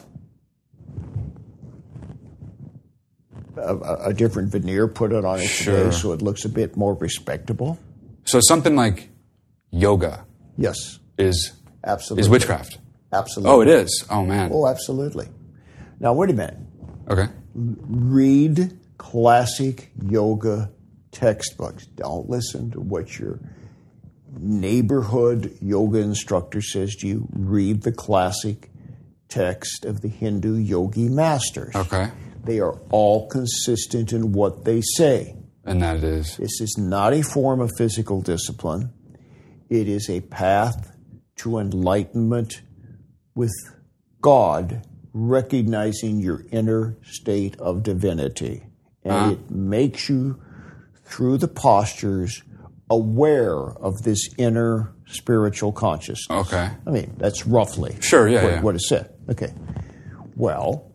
a different veneer put it on it Sure. today, so it looks a bit more respectable. So something like yoga Yes, is absolutely. witchcraft. Absolutely. Oh, it is. Oh man. Oh, absolutely. Now, wait a minute. Okay. Read classic yoga textbooks. Don't listen to what your neighborhood yoga instructor says to you. Read the classic text of the Hindu yogi masters. Okay. They are all consistent in what they say. And that is. This is not a form of physical discipline. It is a path to enlightenment with God, recognizing your inner state of divinity. And it makes you, through the postures, aware of this inner spiritual consciousness. Okay. I mean, that's roughly Sure, yeah. what is said. Okay. Well,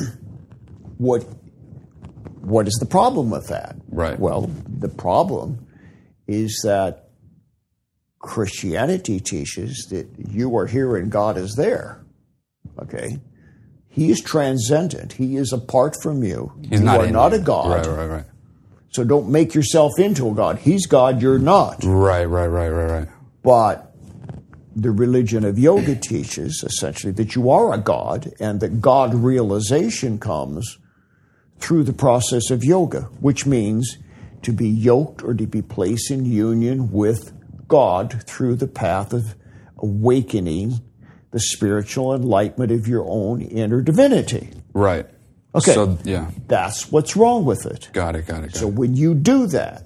what is the problem with that? Right. Well, the problem is that Christianity teaches that you are here and God is there. Okay? He is transcendent. He is apart from you. He's you not are in not you. a God. Right. So don't make yourself into a God. He's God, you're not. Right. But the religion of yoga teaches essentially that you are a God, and that God realization comes through the process of yoga, which means to be yoked or to be placed in union with God through the path of awakening the spiritual enlightenment of your own inner divinity. Right. Okay. So, yeah. That's what's wrong with it. Got it. So when you do that,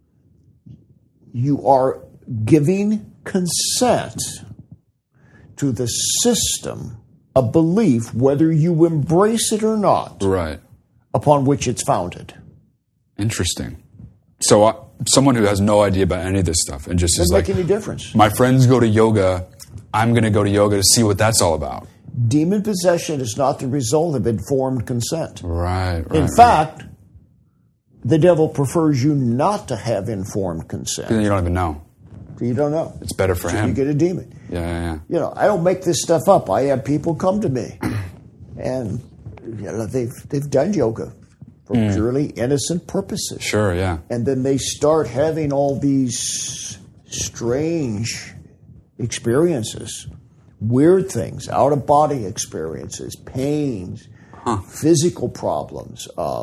you are giving consent to the system of belief, whether you embrace it or not, Right. upon which it's founded. Interesting. So someone who has no idea about any of this stuff and just is Doesn't like, make any difference. my friends go to yoga, I'm going to go to yoga to see what that's all about. Demon possession is not the result of informed consent. Right. In fact, the devil prefers you not to have informed consent. You don't even know. You don't know. It's better for So him. you get a demon. Yeah. You know, I don't make this stuff up. I have people come to me, and they've done yoga for purely innocent purposes. Sure, yeah. And then they start having all these strange experiences, weird things, out-of-body experiences, pains, physical problems,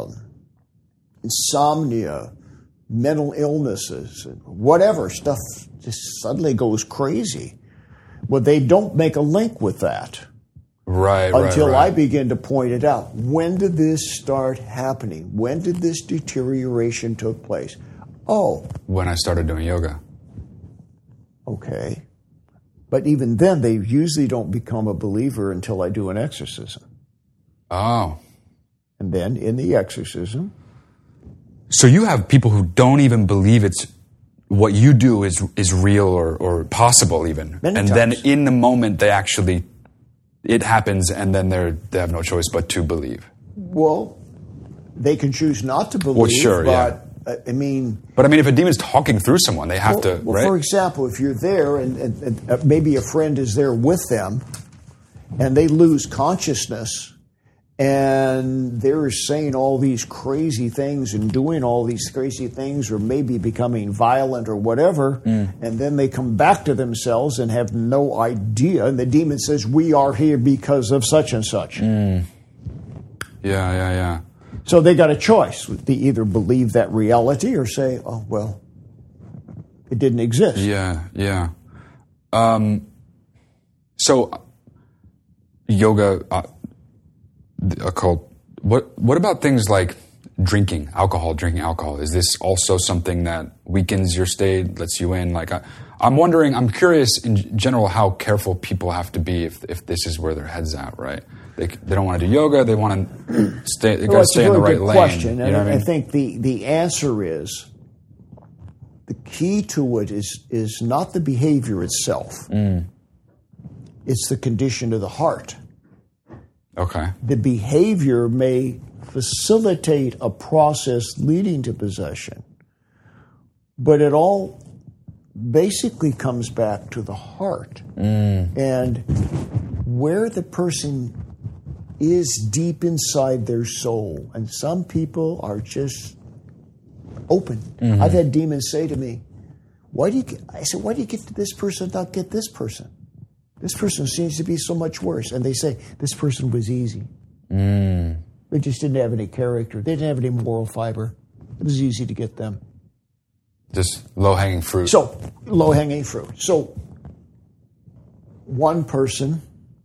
insomnia, mental illnesses, whatever stuff just suddenly goes crazy. Well, they don't make a link with that Right. until I begin to point it out. When did this start happening? When did this deterioration took place? Oh, When I started doing yoga. okay. But even then, they usually don't become a believer until I do an exorcism. Oh. And then in the exorcism, So you have people who don't even believe it's what you do is real or possible even. Many and times. then in the moment they actually, it happens and then they have no choice but to believe. well, they can choose not to believe, Well, sure, but I mean... But I mean, if a demon's talking through someone, they have to, Well, right? for example, if you're there and maybe a friend is there with them and they lose consciousness and they're saying all these crazy things and doing all these crazy things or maybe becoming violent or whatever, and then they come back to themselves and have no idea, and the demon says, we are here because of such and such. Yeah. So they got a choice. They either believe that reality or say, oh, well, it didn't exist. Yeah. So yoga, the occult. What about things like drinking alcohol? Is this also something that weakens your state, lets you in? Like, I'm curious in general how careful people have to be if this is where their head's at, right? They don't want to do yoga. They want to stay. They got Well, to it's a stay in the very right good lane. question, You and know what I I mean? think the answer is the key to it is not the behavior itself. It's the condition of the heart. Okay. The behavior may facilitate a process leading to possession, but it all basically comes back to the heart and where the person is deep inside their soul. And some people are just open. I've had demons say to me, why do you get to this person, not get this person? This person seems to be so much worse. And they say, this person was easy. They just didn't have any character. They didn't have any moral fiber. It was easy to get them. Just low-hanging fruit. So, low-hanging fruit. So, one person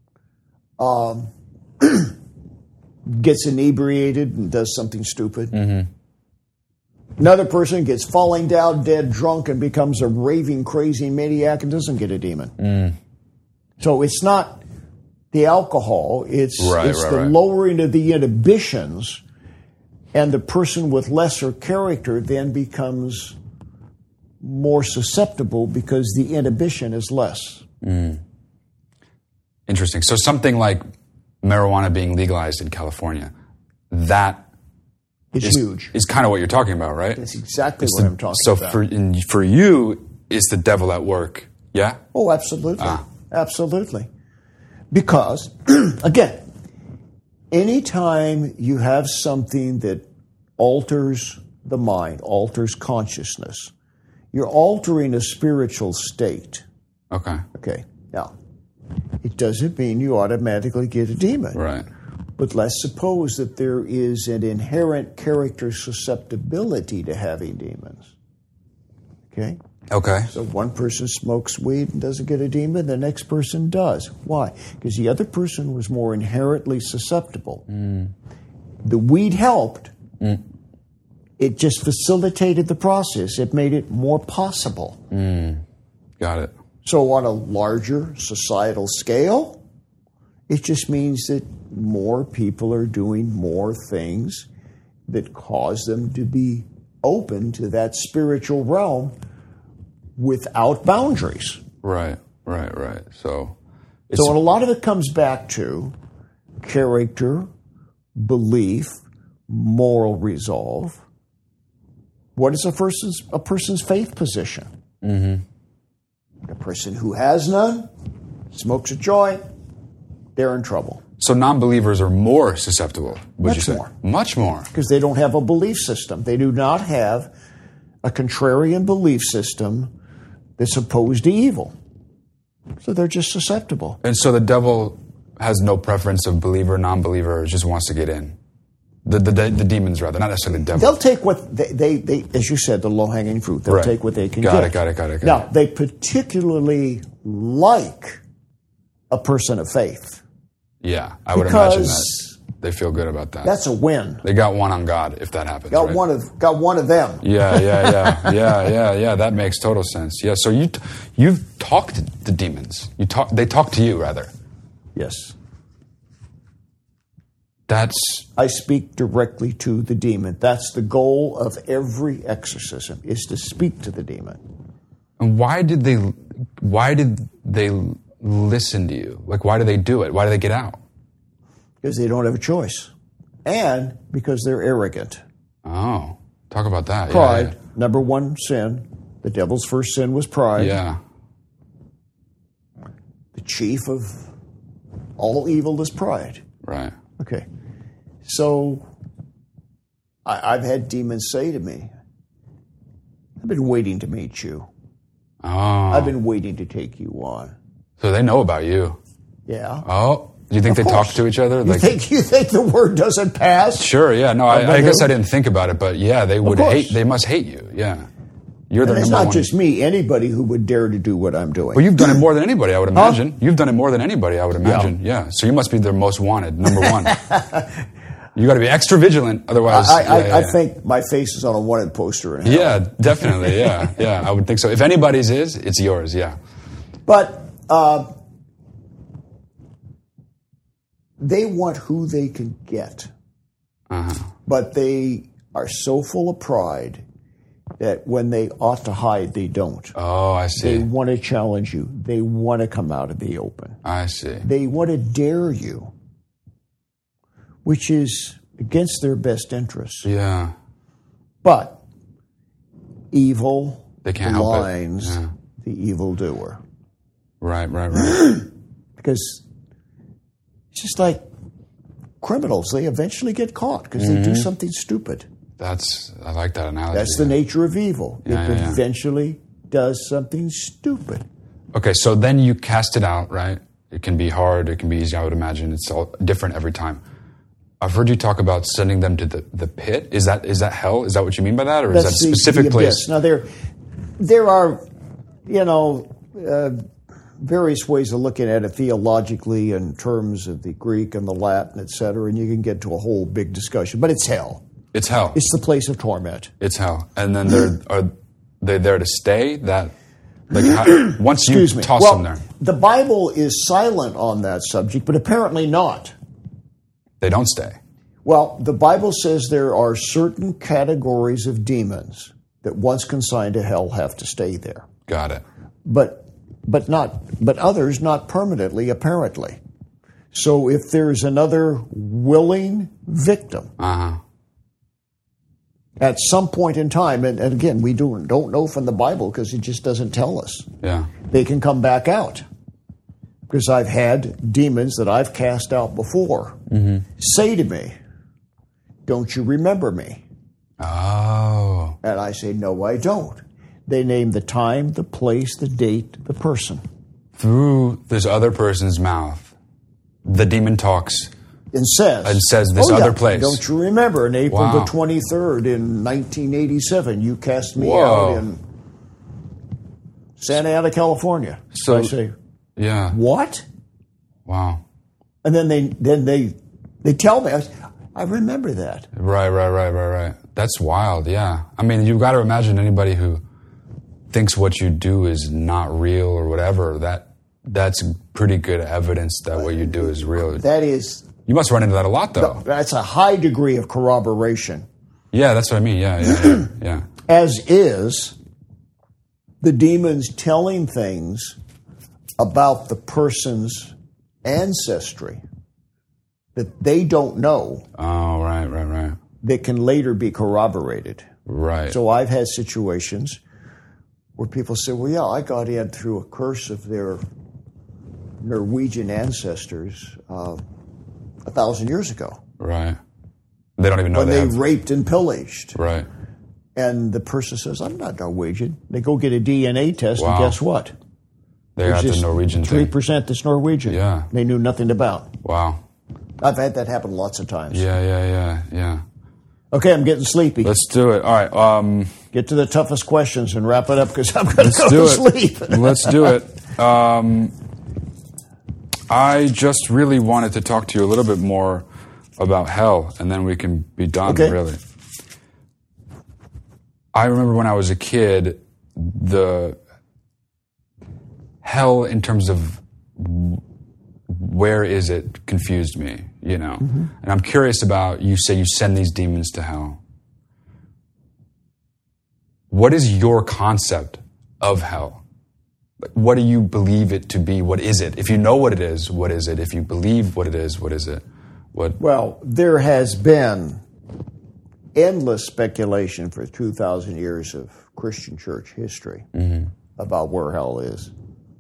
gets inebriated and does something stupid. Another person gets falling down dead drunk and becomes a raving, crazy maniac and doesn't get a demon. So it's not the alcohol, it's the lowering of the inhibitions, and the person with lesser character then becomes more susceptible because the inhibition is less. Interesting. So something like marijuana being legalized in California, that It's huge. is kind of what you're talking about, right? That's exactly what I'm talking so about. So for you, is the devil at work? Yeah? Oh, absolutely. Absolutely. Because, again, anytime you have something that alters the mind, alters consciousness, you're altering a spiritual state. Okay. Okay. Now, it doesn't mean you automatically get a demon. Right. But let's suppose that there is an inherent character susceptibility to having demons. Okay? Okay. So one person smokes weed and doesn't get a demon, the next person does. Why? Because the other person was more inherently susceptible. The weed helped. It just facilitated the process. It made it more possible. Got it. So on a larger societal scale, it just means that more people are doing more things that cause them to be open to that spiritual realm without boundaries. Right. So So a lot of it comes back to character, belief, moral resolve. What is a person's faith position? A person who has none, smokes a joint, they're in trouble. So non-believers are more susceptible, would you say? More. Much more. Because they don't have a belief system. They do not have a contrarian belief system that's opposed to evil. So they're just susceptible. And so the devil has no preference of believer, non-believer, just wants to get in. The demons, rather, not necessarily the devil. They'll take what they as you said, the low-hanging fruit. They'll take what they can get. Got it. Now, they particularly like a person of faith. Yeah, I would imagine Because that. They feel good about that. That's a win. They got one on God, if that happens. Got right? one of them. Yeah. That makes total sense. Yeah. So you've talked to the demons. They talk to you, rather. Yes. I speak directly to the demon. That's the goal of every exorcism, is to speak to the demon. And why did they listen to you? Like, why do they do it? Why do they get out? Because they don't have a choice. And because they're arrogant. Oh, talk about that. Pride, number one sin. The devil's first sin was pride. Yeah. The chief of all evil is pride. Right. Okay. So I've had demons say to me, I've been waiting to meet you. Oh. I've been waiting to take you on. So they know about you. Yeah. Oh. Do you think they talk to each other? You think the word doesn't pass? Sure, yeah. No, I guess I didn't think about it, but yeah, they would they must hate you. Yeah. You're the and it's number not one. just me, anybody who would dare to do what I'm doing. Well, you've done it more than anybody, I would imagine. You've done it more than anybody, I would imagine. Yeah. So you must be their most wanted, number one. You got to be extra vigilant, otherwise. I think my face is on a wanted poster in hell. Yeah, definitely. Yeah, I would think so. If anybody's is, it's yours. Yeah. But they want who they can get. But they are so full of pride that when they ought to hide, they don't. Oh, I see. They want to challenge you. They want to come out of the open. I see. They want to dare you, which is against their best interests. Yeah. But evil They can't help it. blinds Yeah. the evildoer. Right. Because it's just like criminals. They eventually get caught because they do something stupid. I like that analogy. That's the nature of evil. Yeah, it yeah. eventually does something stupid. Okay, so then you cast it out, right? It can be hard, it can be easy, I would imagine. It's all different every time. I've heard you talk about sending them to the pit. Is that hell? Is that what you mean by that? Or is that a specific the place? abyss. Now, there are, various ways of looking at it theologically in terms of the Greek and the Latin, et cetera, and you can get to a whole big discussion. But it's hell. It's hell. It's the place of torment. It's hell. And then are they there to stay? Once you Excuse me. toss Well, them there. the Bible is silent on that subject, but apparently not. They don't stay. Well, the Bible says there are certain categories of demons that once consigned to hell have to stay there. Got it. But others not permanently, apparently. So if there's another willing victim at some point in time, and again, we don't know from the Bible because it just doesn't tell us, Yeah. they can come back out. Because I've had demons that I've cast out before say to me, "Don't you remember me?" Oh. And I say, "No, I don't." They name the time, the place, the date, the person. Through this other person's mouth, the demon talks. And says this other place. Don't you remember in April Wow. the 23rd in 1987, you cast me Whoa. out in Santa Ana, California. So- I say, Yeah. what? Wow. And then they tell me, I remember that. Right. That's wild, yeah. I mean, you've got to imagine anybody who thinks what you do is not real or whatever, that's pretty good evidence that what you do is real. That is, You must run into that a lot, though. that's a high degree of corroboration. Yeah, that's what I mean. Yeah. As is the demons telling things about the person's ancestry that they don't know Oh, right. that can later be corroborated. Right. So I've had situations where people say, well, yeah, I got in through a curse of their Norwegian ancestors 1,000 years ago. Right. They don't even know When they they have. raped and pillaged. Right. And the person says, I'm not Norwegian. They go get a DNA test, Wow. and guess what? They got the just Norwegian thing. 3% that's Norwegian. Yeah. They knew nothing about. Wow. I've had that happen lots of times. Yeah. Okay, I'm getting sleepy. Let's do it. All right. Get to the toughest questions and wrap it up because I'm going to go do to it. sleep. Let's do it. I just really wanted to talk to you a little bit more about hell, and then we can be done, Okay. really. I remember when I was a kid, the hell in terms of where is it confused me, you know? And I'm curious about, you say you send these demons to hell. What is your concept of hell? Like, what do you believe it to be? What is it? If you know what it is, what is it? If you believe what it is, what is it? Well, there has been endless speculation for 2,000 years of Christian church history about where hell is.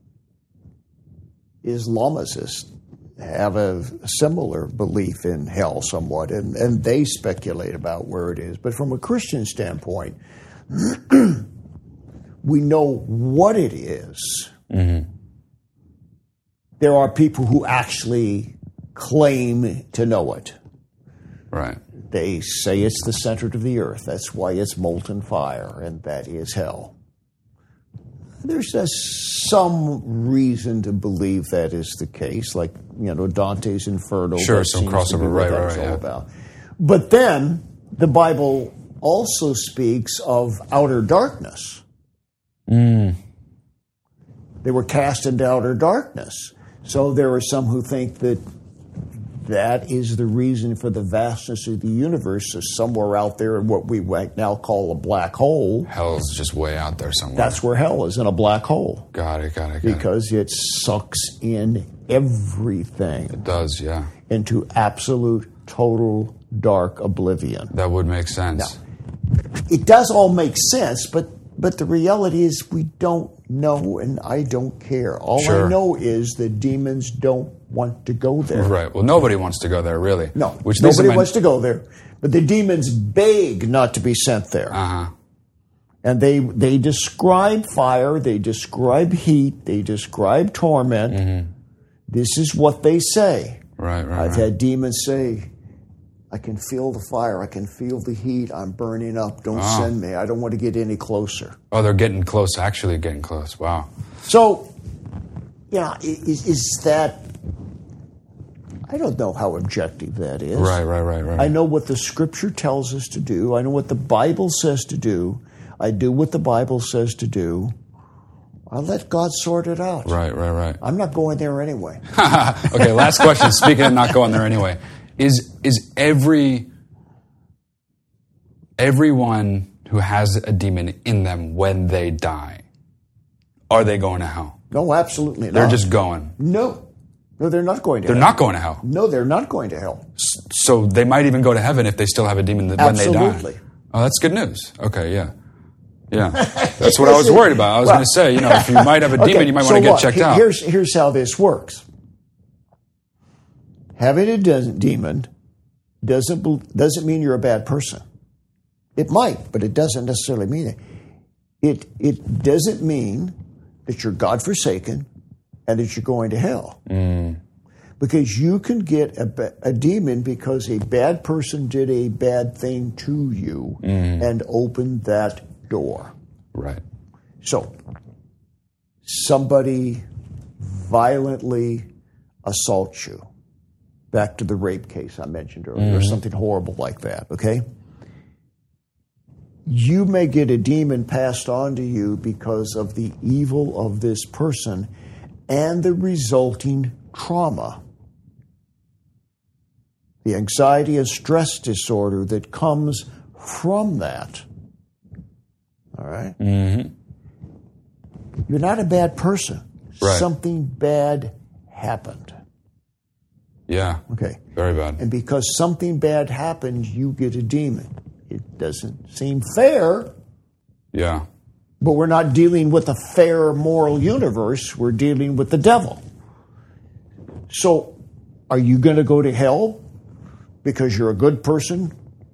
Islamicists have a similar belief in hell somewhat, and they speculate about where it is. But from a Christian standpoint, we know what it is. There are people who actually claim to know it. Right. They say it's the center of the earth. That's why it's molten fire, and that is hell. There's just some reason to believe that is the case, like, Dante's Inferno. Sure, that some seems to be crossover, what right, that's all yeah. about. But then the Bible also speaks of outer darkness. They were cast into outer darkness. So there are some who think that that is the reason for the vastness of the universe. So somewhere out there in what we might now call a black hole. Hell's just way out there somewhere. That's where hell is, in a black hole. Got it. Because it sucks in everything. It does, yeah. Into absolute, total, dark oblivion. That would make sense. Now, it does all make sense, but the reality is we don't know, and I don't care. All I know is the demons don't want to go there. Right. Well, nobody wants to go there, really. No, nobody wants to go there. But the demons beg not to be sent there. Uh-huh. And they describe fire, they describe heat, they describe torment. Mm-hmm. This is what they say. Right. I've had demons say, I can feel the fire. I can feel the heat. I'm burning up. Don't send me. I don't want to get any closer. Oh, they're getting close, actually getting close. Wow. So, yeah, is that... I don't know how objective that is. Right. I know what the Scripture tells us to do. I know what the Bible says to do. I do what the Bible says to do. I let God sort it out. Right. I'm not going there anyway. Okay, last question. Speaking of not going there anyway. Is everyone who has a demon in them when they die, are they going to hell? No, absolutely not. They're just going. No, they're not going to hell. They're not going to hell. No, they're not going to hell. So they might even go to heaven if they still have a demon when they die. Absolutely. Oh, that's good news. Okay, yeah. That's what I was worried about. I was going to say, if you might have a demon, you might want to get checked out. Here's how this works. Having a demon doesn't mean you're a bad person. It might, but it doesn't necessarily mean it. It doesn't mean that you're God-forsaken and that you're going to hell. Mm. Because you can get a demon because a bad person did a bad thing to you and opened that door. Right. So, somebody violently assaults you. Back to the rape case I mentioned earlier, or something horrible like that, okay? You may get a demon passed on to you because of the evil of this person and the resulting trauma. The anxiety and stress disorder that comes from that. All right? Mm-hmm. You're not a bad person. Right. Something bad happened. Yeah. Okay. Very bad. And because something bad happened, you get a demon. It doesn't seem fair. Yeah. But we're not dealing with a fair moral universe. We're dealing with the devil. So, are you going to go to hell because you're a good person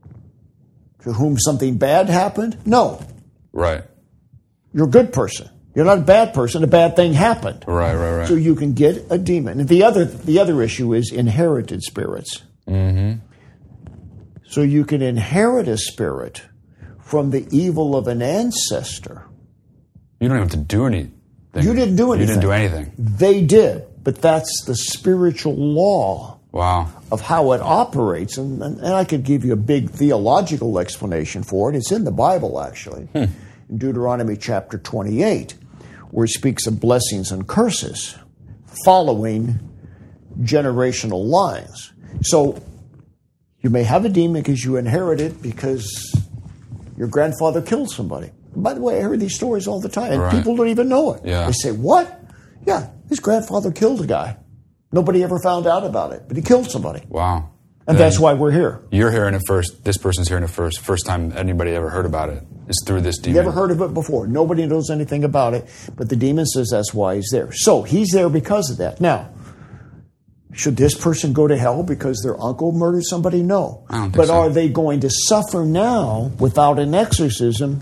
to whom something bad happened? No. Right. You're a good person. You're not a bad person. A bad thing happened. Right. So you can get a demon. And the other issue is inherited spirits. Mm-hmm. So you can inherit a spirit from the evil of an ancestor. You don't have to do anything. You didn't do anything. You didn't do anything. They did. But that's the spiritual law of how it operates. And I could give you a big theological explanation for it. It's in the Bible, actually. In Deuteronomy chapter 28, where it speaks of blessings and curses following generational lines. So you may have a demon because you inherit it because your grandfather killed somebody. By the way, I hear these stories all the time, and people don't even know it. Yeah. They say, what? Yeah, his grandfather killed a guy. Nobody ever found out about it, but he killed somebody. Wow. And that's why we're here. You're hearing it first. This person's hearing it first. First time anybody ever heard about it is through this demon. Never heard of it before. Nobody knows anything about it, but the demon says that's why he's there. So he's there because of that. Now, should this person go to hell because their uncle murdered somebody? No. I don't think but so. Are they going to suffer now without an exorcism?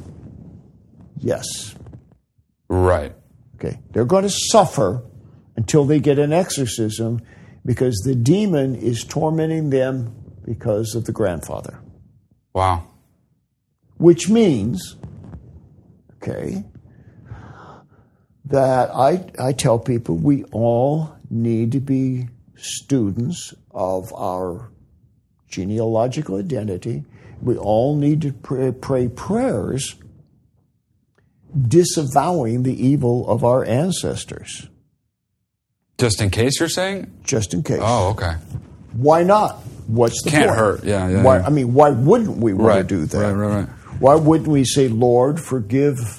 Yes. Right. Okay. They're going to suffer until they get an exorcism because the demon is tormenting them because of the grandfather. Wow. Which means, okay, that I tell people we all need to be students of our genealogical identity. We all need to pray prayers disavowing the evil of our ancestors. Just in case, you're saying? Just in case. Oh, okay. Why not? What's the Can't point? hurt. Yeah. Why? I mean, why wouldn't we want Right, to do that? right. Why wouldn't we say, Lord, forgive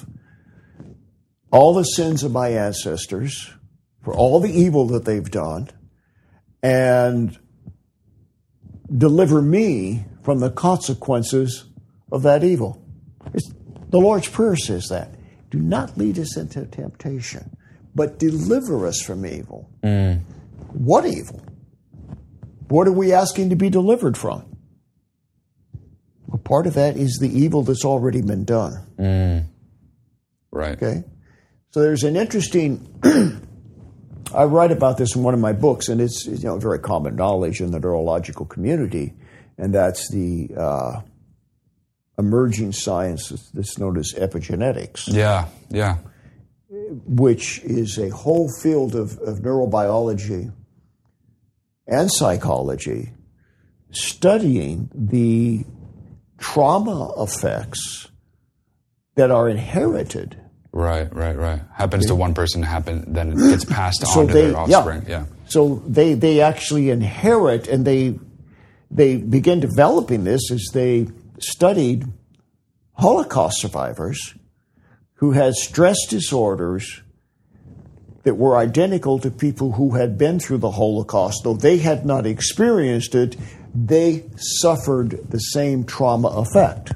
all the sins of my ancestors for all the evil that they've done, and deliver me from the consequences of that evil? The Lord's Prayer says that. Do not lead us into temptation, but deliver us from evil. What evil? What are we asking to be delivered from? Well, part of that is the evil that's already been done. Right. Okay? So there's an interesting... I write about this in one of my books, and it's very common knowledge in the neurological community, and that's the emerging science that's known as epigenetics. Yeah. Which is a whole field of neurobiology and psychology studying the trauma effects that are inherited. Right. Happens to one person, then it gets passed on to their offspring. Yeah. So they actually inherit, and they begin developing this as they studied Holocaust survivors who had stress disorders that were identical to people who had been through the Holocaust. Though they had not experienced it, they suffered the same trauma effect.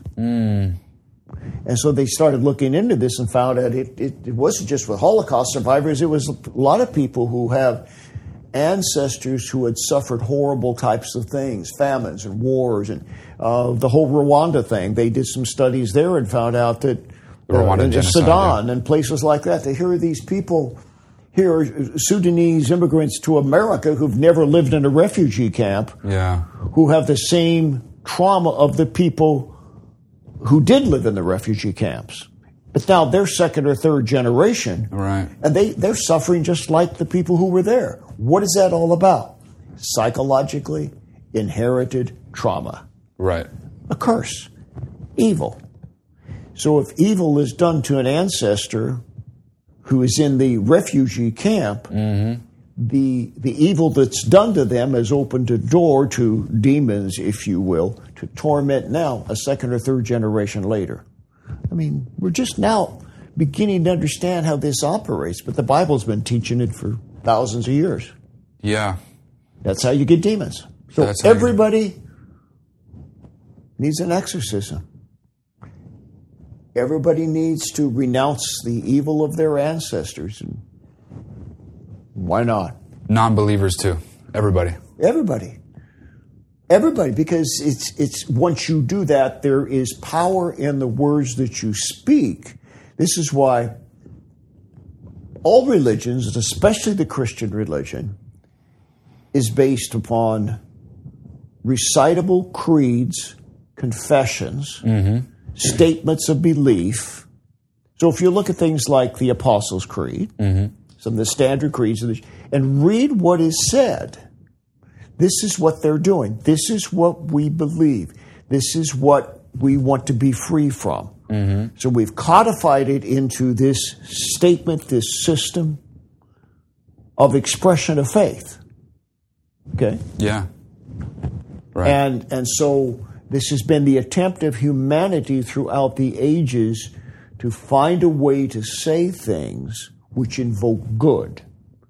And so they started looking into this and found out it wasn't just with Holocaust survivors. It was a lot of people who have ancestors who had suffered horrible types of things, famines and wars, and the whole Rwanda thing. They did some studies there and found out that in Sudan and places like that, here are these people, here are Sudanese immigrants to America who've never lived in a refugee camp, who have the same trauma of the people who did live in the refugee camps. But now they're second or third generation. Right. And they're suffering just like the people who were there. What is that all about? Psychologically inherited trauma. Right. A curse. Evil. So if evil is done to an ancestor who is in the refugee camp, the evil that's done to them has opened a door to demons, if you will, to torment now a second or third generation later. I mean, we're just now beginning to understand how this operates, but the Bible's been teaching it for thousands of years. Yeah. That's how you get demons. So everybody needs an exorcism. Everybody needs to renounce the evil of their ancestors. And why not? Non-believers too. Everybody. Everybody, because it's once you do that, there is power in the words that you speak. This is why all religions, and especially the Christian religion, is based upon recitable creeds, confessions, statements of belief. So if you look at things like the Apostles' Creed, some of the standard creeds, and read what is said. This is what they're doing. This is what we believe. This is what we want to be free from. So we've codified it into this statement, this system of expression of faith. Okay? Yeah. Right. And so this has been the attempt of humanity throughout the ages to find a way to say things which invoke good,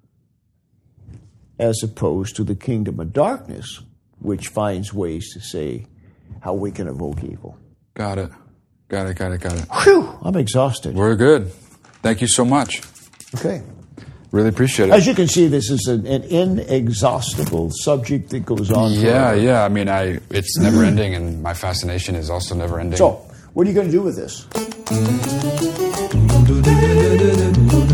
as opposed to the kingdom of darkness, which finds ways to say how we can evoke evil. Got it. Whew, I'm exhausted. We're good. Thank you so much. Okay. Really appreciate it. As you can see, this is an inexhaustible subject that goes on forever. Yeah. I mean, it's never ending, and my fascination is also never ending. So, what are you going to do with this?